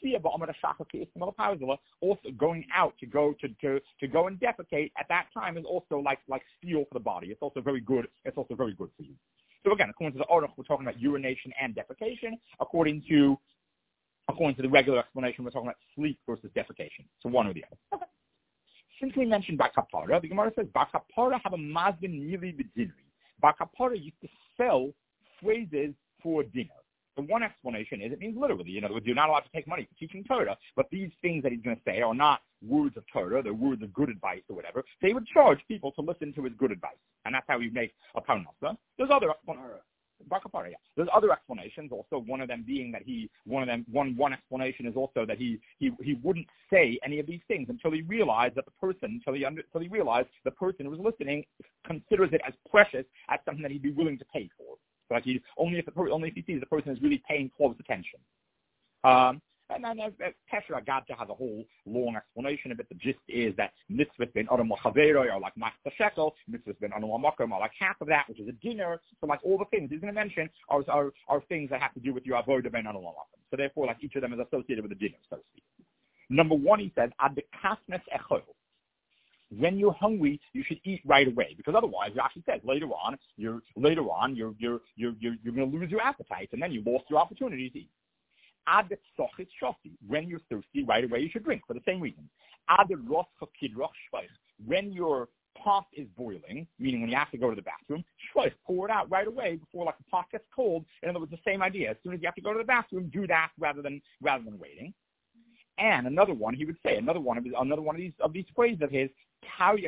also going out to go and defecate at that time is also like steel for the body. It's also very good. It's also very good for you. So again, according to the Aruch, we're talking about urination and defecation. According to the regular explanation, we're talking about sleep versus defecation. So one or the other. Okay. Since we mentioned Bar Kapara, the Gemara says Bar Kapara have a mazbin nili b'dinri. Bar Kapara used to sell phrases for dinner. The one explanation is it means literally. In other words, you're not allowed to take money for teaching Torah, but these things that he's going to say are not words of Torah, they're words of good advice or whatever. So he would charge people to listen to his good advice, and that's how he makes a parnasa. There's other There's other explanations. Also, one of them being that one explanation is also that he wouldn't say any of these things until he realized that the person who was listening considers it as precious as something that he'd be willing to pay for. Like only if he sees the person is really paying close attention. And then Pesher Agadja has a whole long explanation of it. The gist is that mitzvahs ben adam l'chaveroi are like machta shekel, mitzvahs ben adam l'makom are like half of that, which is a dinner. So like all the things he's going to mention are things that have to do with your avodah ben adam l'makom. So therefore, like each of them is associated with a dinner, so to speak. Number one, he says ad dekasnes echol. When you're hungry, you should eat right away, because otherwise, Rashi says later on you're going to lose your appetite, and then you lost your opportunity to eat. Ad sochit shofi. When you're thirsty, right away you should drink for the same reason. Ad rosh kidroch shvayich. When your pot is boiling, meaning when you have to go to the bathroom, shvayich, pour it out right away before like the pot gets cold. In other words, the same idea. As soon as you have to go to the bathroom, do that rather than waiting. And another one he would say, another one of these phrases of his, when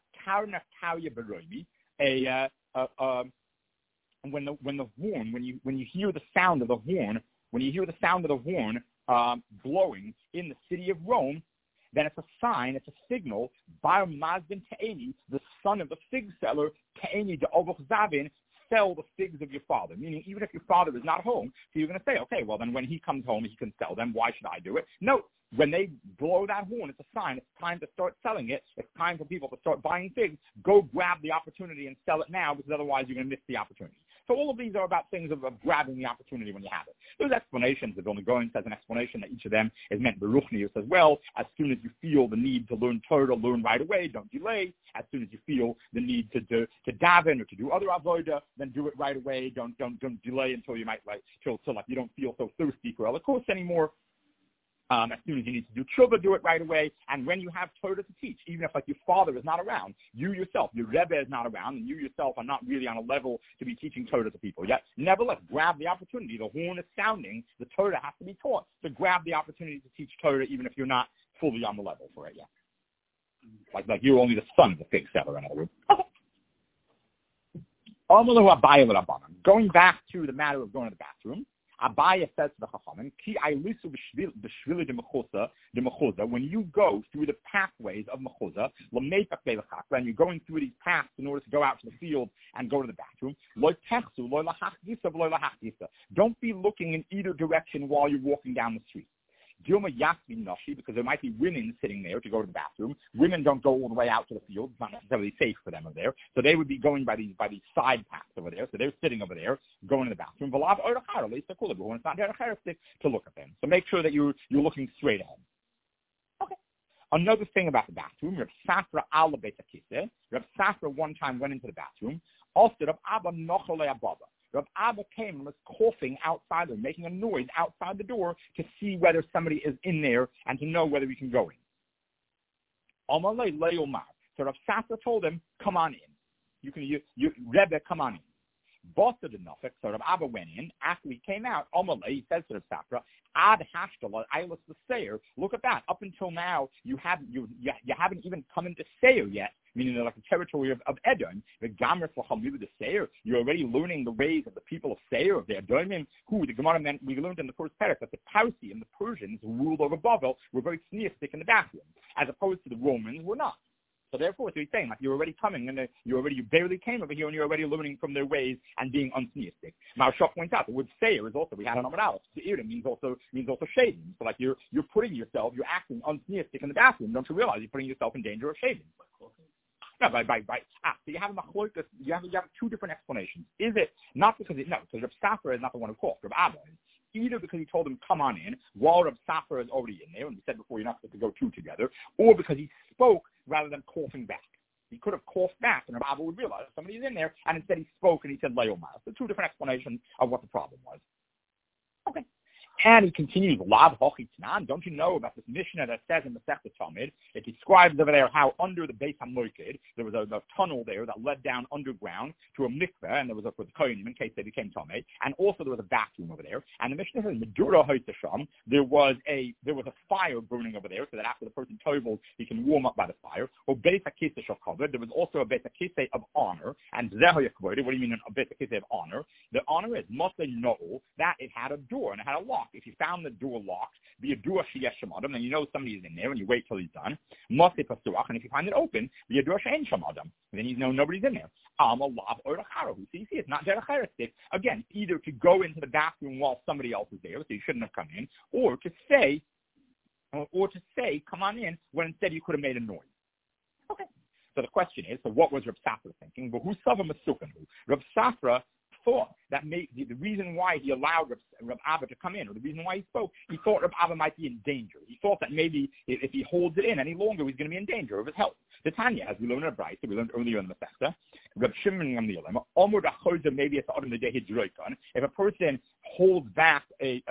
you hear the sound of the horn blowing in the city of Rome, then it's a sign, it's a signal. Bar Mazdin Ta'eni, the son of the fig seller, Ta'eni de Ovoch Zavin, sell the figs of your father. Meaning, even if your father is not home, so you're going to say, okay, well then when he comes home, he can sell them. Why should I do it? No. When they blow that horn, it's a sign. It's time to start selling it. It's time for people to start buying figs. Go grab the opportunity and sell it now, because otherwise you're going to miss the opportunity. So all of these are about things of grabbing the opportunity when you have it. Those explanations, the Vilna Gaon says an explanation that each of them is meant beruchnius as well. As soon as you feel the need to learn Torah, learn right away. Don't delay. As soon as you feel the need to daven or to do other avodah, then do it right away. Don't delay until you might till you don't feel so thirsty for elikos anymore. As soon as you need to do tshuva, do it right away. And when you have Torah to teach, even if like your father is not around, you yourself, your Rebbe is not around, and you yourself are not really on a level to be teaching Torah to people yet, nevertheless, grab the opportunity. The horn is sounding. The Torah has to be taught. So grab the opportunity to teach Torah, even if you're not fully on the level for it yet. Like you're only the son of the fig seller, in other words. Going back to the matter of going to the bathroom, Abaya says to the Chachamim, Ki aylisu b'shvili de mechuzah, when you go through the pathways of mechuzah, l'meipach be'lachak, and you're going through these paths in order to go out to the field and go to the bathroom, lo techsu, lo lahachgisa, v'lo lahachgisa. Don't be looking in either direction while you're walking down the street. Dilma Yasmi Nashi, because there might be women sitting there to go to the bathroom. Women don't go all the way out to the field. It's not necessarily safe for them over there. So they would be going by these side paths over there. So they're sitting over there, going to the bathroom. It's not to look at them. So make sure that you're looking straight ahead. Okay. Another thing about the bathroom, Reb Safra ala Beit HaKiseh. Reb Safra one time went into the bathroom. Also, Reb Abba Nocholei Abba. Reb Abba came and was coughing outside or making a noise outside the door to see whether somebody is in there and to know whether we can go in. So Reb Safra told him, come on in. Rebbe, come on in. Bosta de Nofik, so Reb Abba went in. After he came out, he says to Reb Safra, Ad Hashtalah, Eilis the Seir. Look at that. Up until now, you haven't even come into Seir yet, meaning like the territory of Edom. The Gamers L'Chamilu the Seir. You're already learning the ways of the people of Seir, of the Edomim, who the Gemara meant, we learned in the first parak that the Parsi and the Persians who ruled over Bavel were very sneeristic in the bathroom, as opposed to the Romans were not. So therefore, so he's saying, like, you're already coming, and you barely came over here, and you're already learning from their ways and being unsneeristic. Maharshal points out the word Seir is also, we had an Amar Aleph. Seir means also shaving. So like you're putting yourself, you're acting unsneeristic in the bathroom. Don't you realize you're putting yourself in danger of shaving? No, so you have a machlokas. You have two different explanations. Is it not because Reb Safra is not the one who coughed, Reb Abba is. Either because he told him, come on in, while Reb Safra is already in there, and we said before, you're not supposed to go two together, or because he spoke rather than coughing back. He could have coughed back, and Reb Abba would realize somebody's in there, and instead he spoke and he said, Leomar. So two different explanations of what the problem was. Okay. And he continues, Lav Hochitnan. Don't you know about this Mishnah that says in the Masechta Talmud? It describes over there how under the Beis HaMoiked, there was a tunnel there that led down underground to a mikveh, and there was for the Kohanim in case they became Talmud, and also there was a bathroom over there. And the Mishnah says, Medura Hoitasham, there was a fire burning over there, so that after the person toveled, he can warm up by the fire. Or Beis HaKiseh Shakavod, there was also a Beis HaKiseh of honor, and Zehoyakavod, what do you mean a Beis HaKiseh of honor? The honor is, must they know that it had a door and it had a lock. If you found the door locked, be a door sheyesh shamadam, then you know somebody's in there, and you wait till he's done. Must and if you find it open, be a door sheyesh shamadam, then you know nobody's in there. So you see, it's not derech. Again, either to go into the bathroom while somebody else is there, so you shouldn't have come in, or to say, come on in, when instead you could have made a noise. Okay. So the question is, so what was Reb Safra thinking? But who sava masukanu? Reb Safra thought that the reason why he allowed Reb Abba to come in, or the reason why he spoke, he thought Reb Abba might be in danger. He thought that maybe if he holds it in any longer, he's going to be in danger of his health. The Tanya, as we learned in a Brayta, we learned earlier in the Masechta, Reb Shimon Gamliel, maybe it's if a person holds back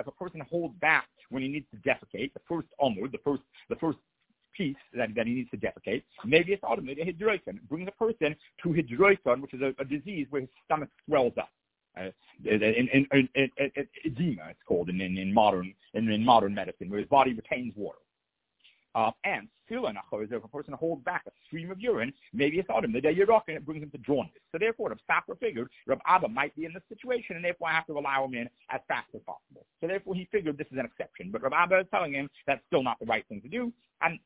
when he needs to defecate, the first omud, the first piece that he needs to defecate, maybe it's automated hydroikon. It brings a person to hydroikon, which is a disease where his stomach swells up. Edema, it's called in modern medicine, where his body retains water. And still, if a person holds back a stream of urine, maybe it's autumn, the day you're rocking, it brings him to jaundice. So therefore, Reb Safra figured Reb Abba might be in this situation, and therefore I have to allow him in as fast as possible. So therefore, he figured this is an exception. But Reb Abba is telling him that's still not the right thing to do. And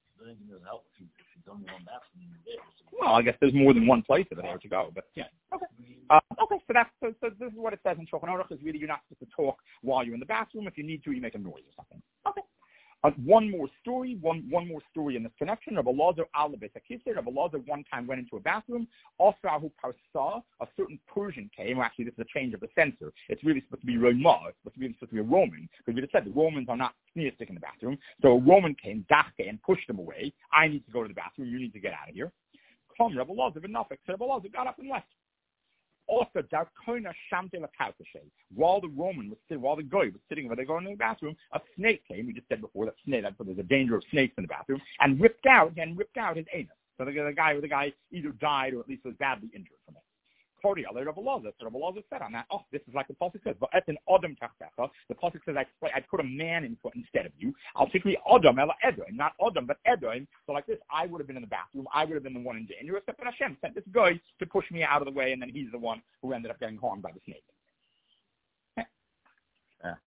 well, I guess there's more than one place over there to go, but yeah. Okay. So this is what it says in Shulchan Aruch, is really you're not supposed to talk while you're in the bathroom. If you need to, you make a noise or something. Okay. One more story in this connection. Rabbi Elazar ala Beit HaKiseh. Rabbi Elazar one time went into a bathroom. Osrahu Parsa, a certain Persian came. Well, actually, this is a change of the censor. It's really supposed to be Roma. It's supposed to be a Roman. Because we just said the Romans are not sneeristic in the bathroom. So a Roman came, Dachke, and pushed him away. I need to go to the bathroom. You need to get out of here. Come, Rabbi Elazar, enough. So Rabbi Elazar got up and left. also Darkona Shamte Lakautashe. While the guy was sitting where they go in the bathroom, a snake came. We just said before that there's a danger of snakes in the bathroom, and ripped out his anus. So the guy either died or at least was badly injured from it. Cordial, Rabbi Loza said on that, this is like the Pasuk says, but it's an Adam Tachtecha. The Pasuk says, I put a man in foot instead of you. I'll take me Adam, Ela Edoim, not Adam, but Edoim. So like this, I would have been in the bathroom. I would have been the one in danger, except that Hashem sent this guy to push me out of the way, and then he's the one who ended up getting harmed by the snake.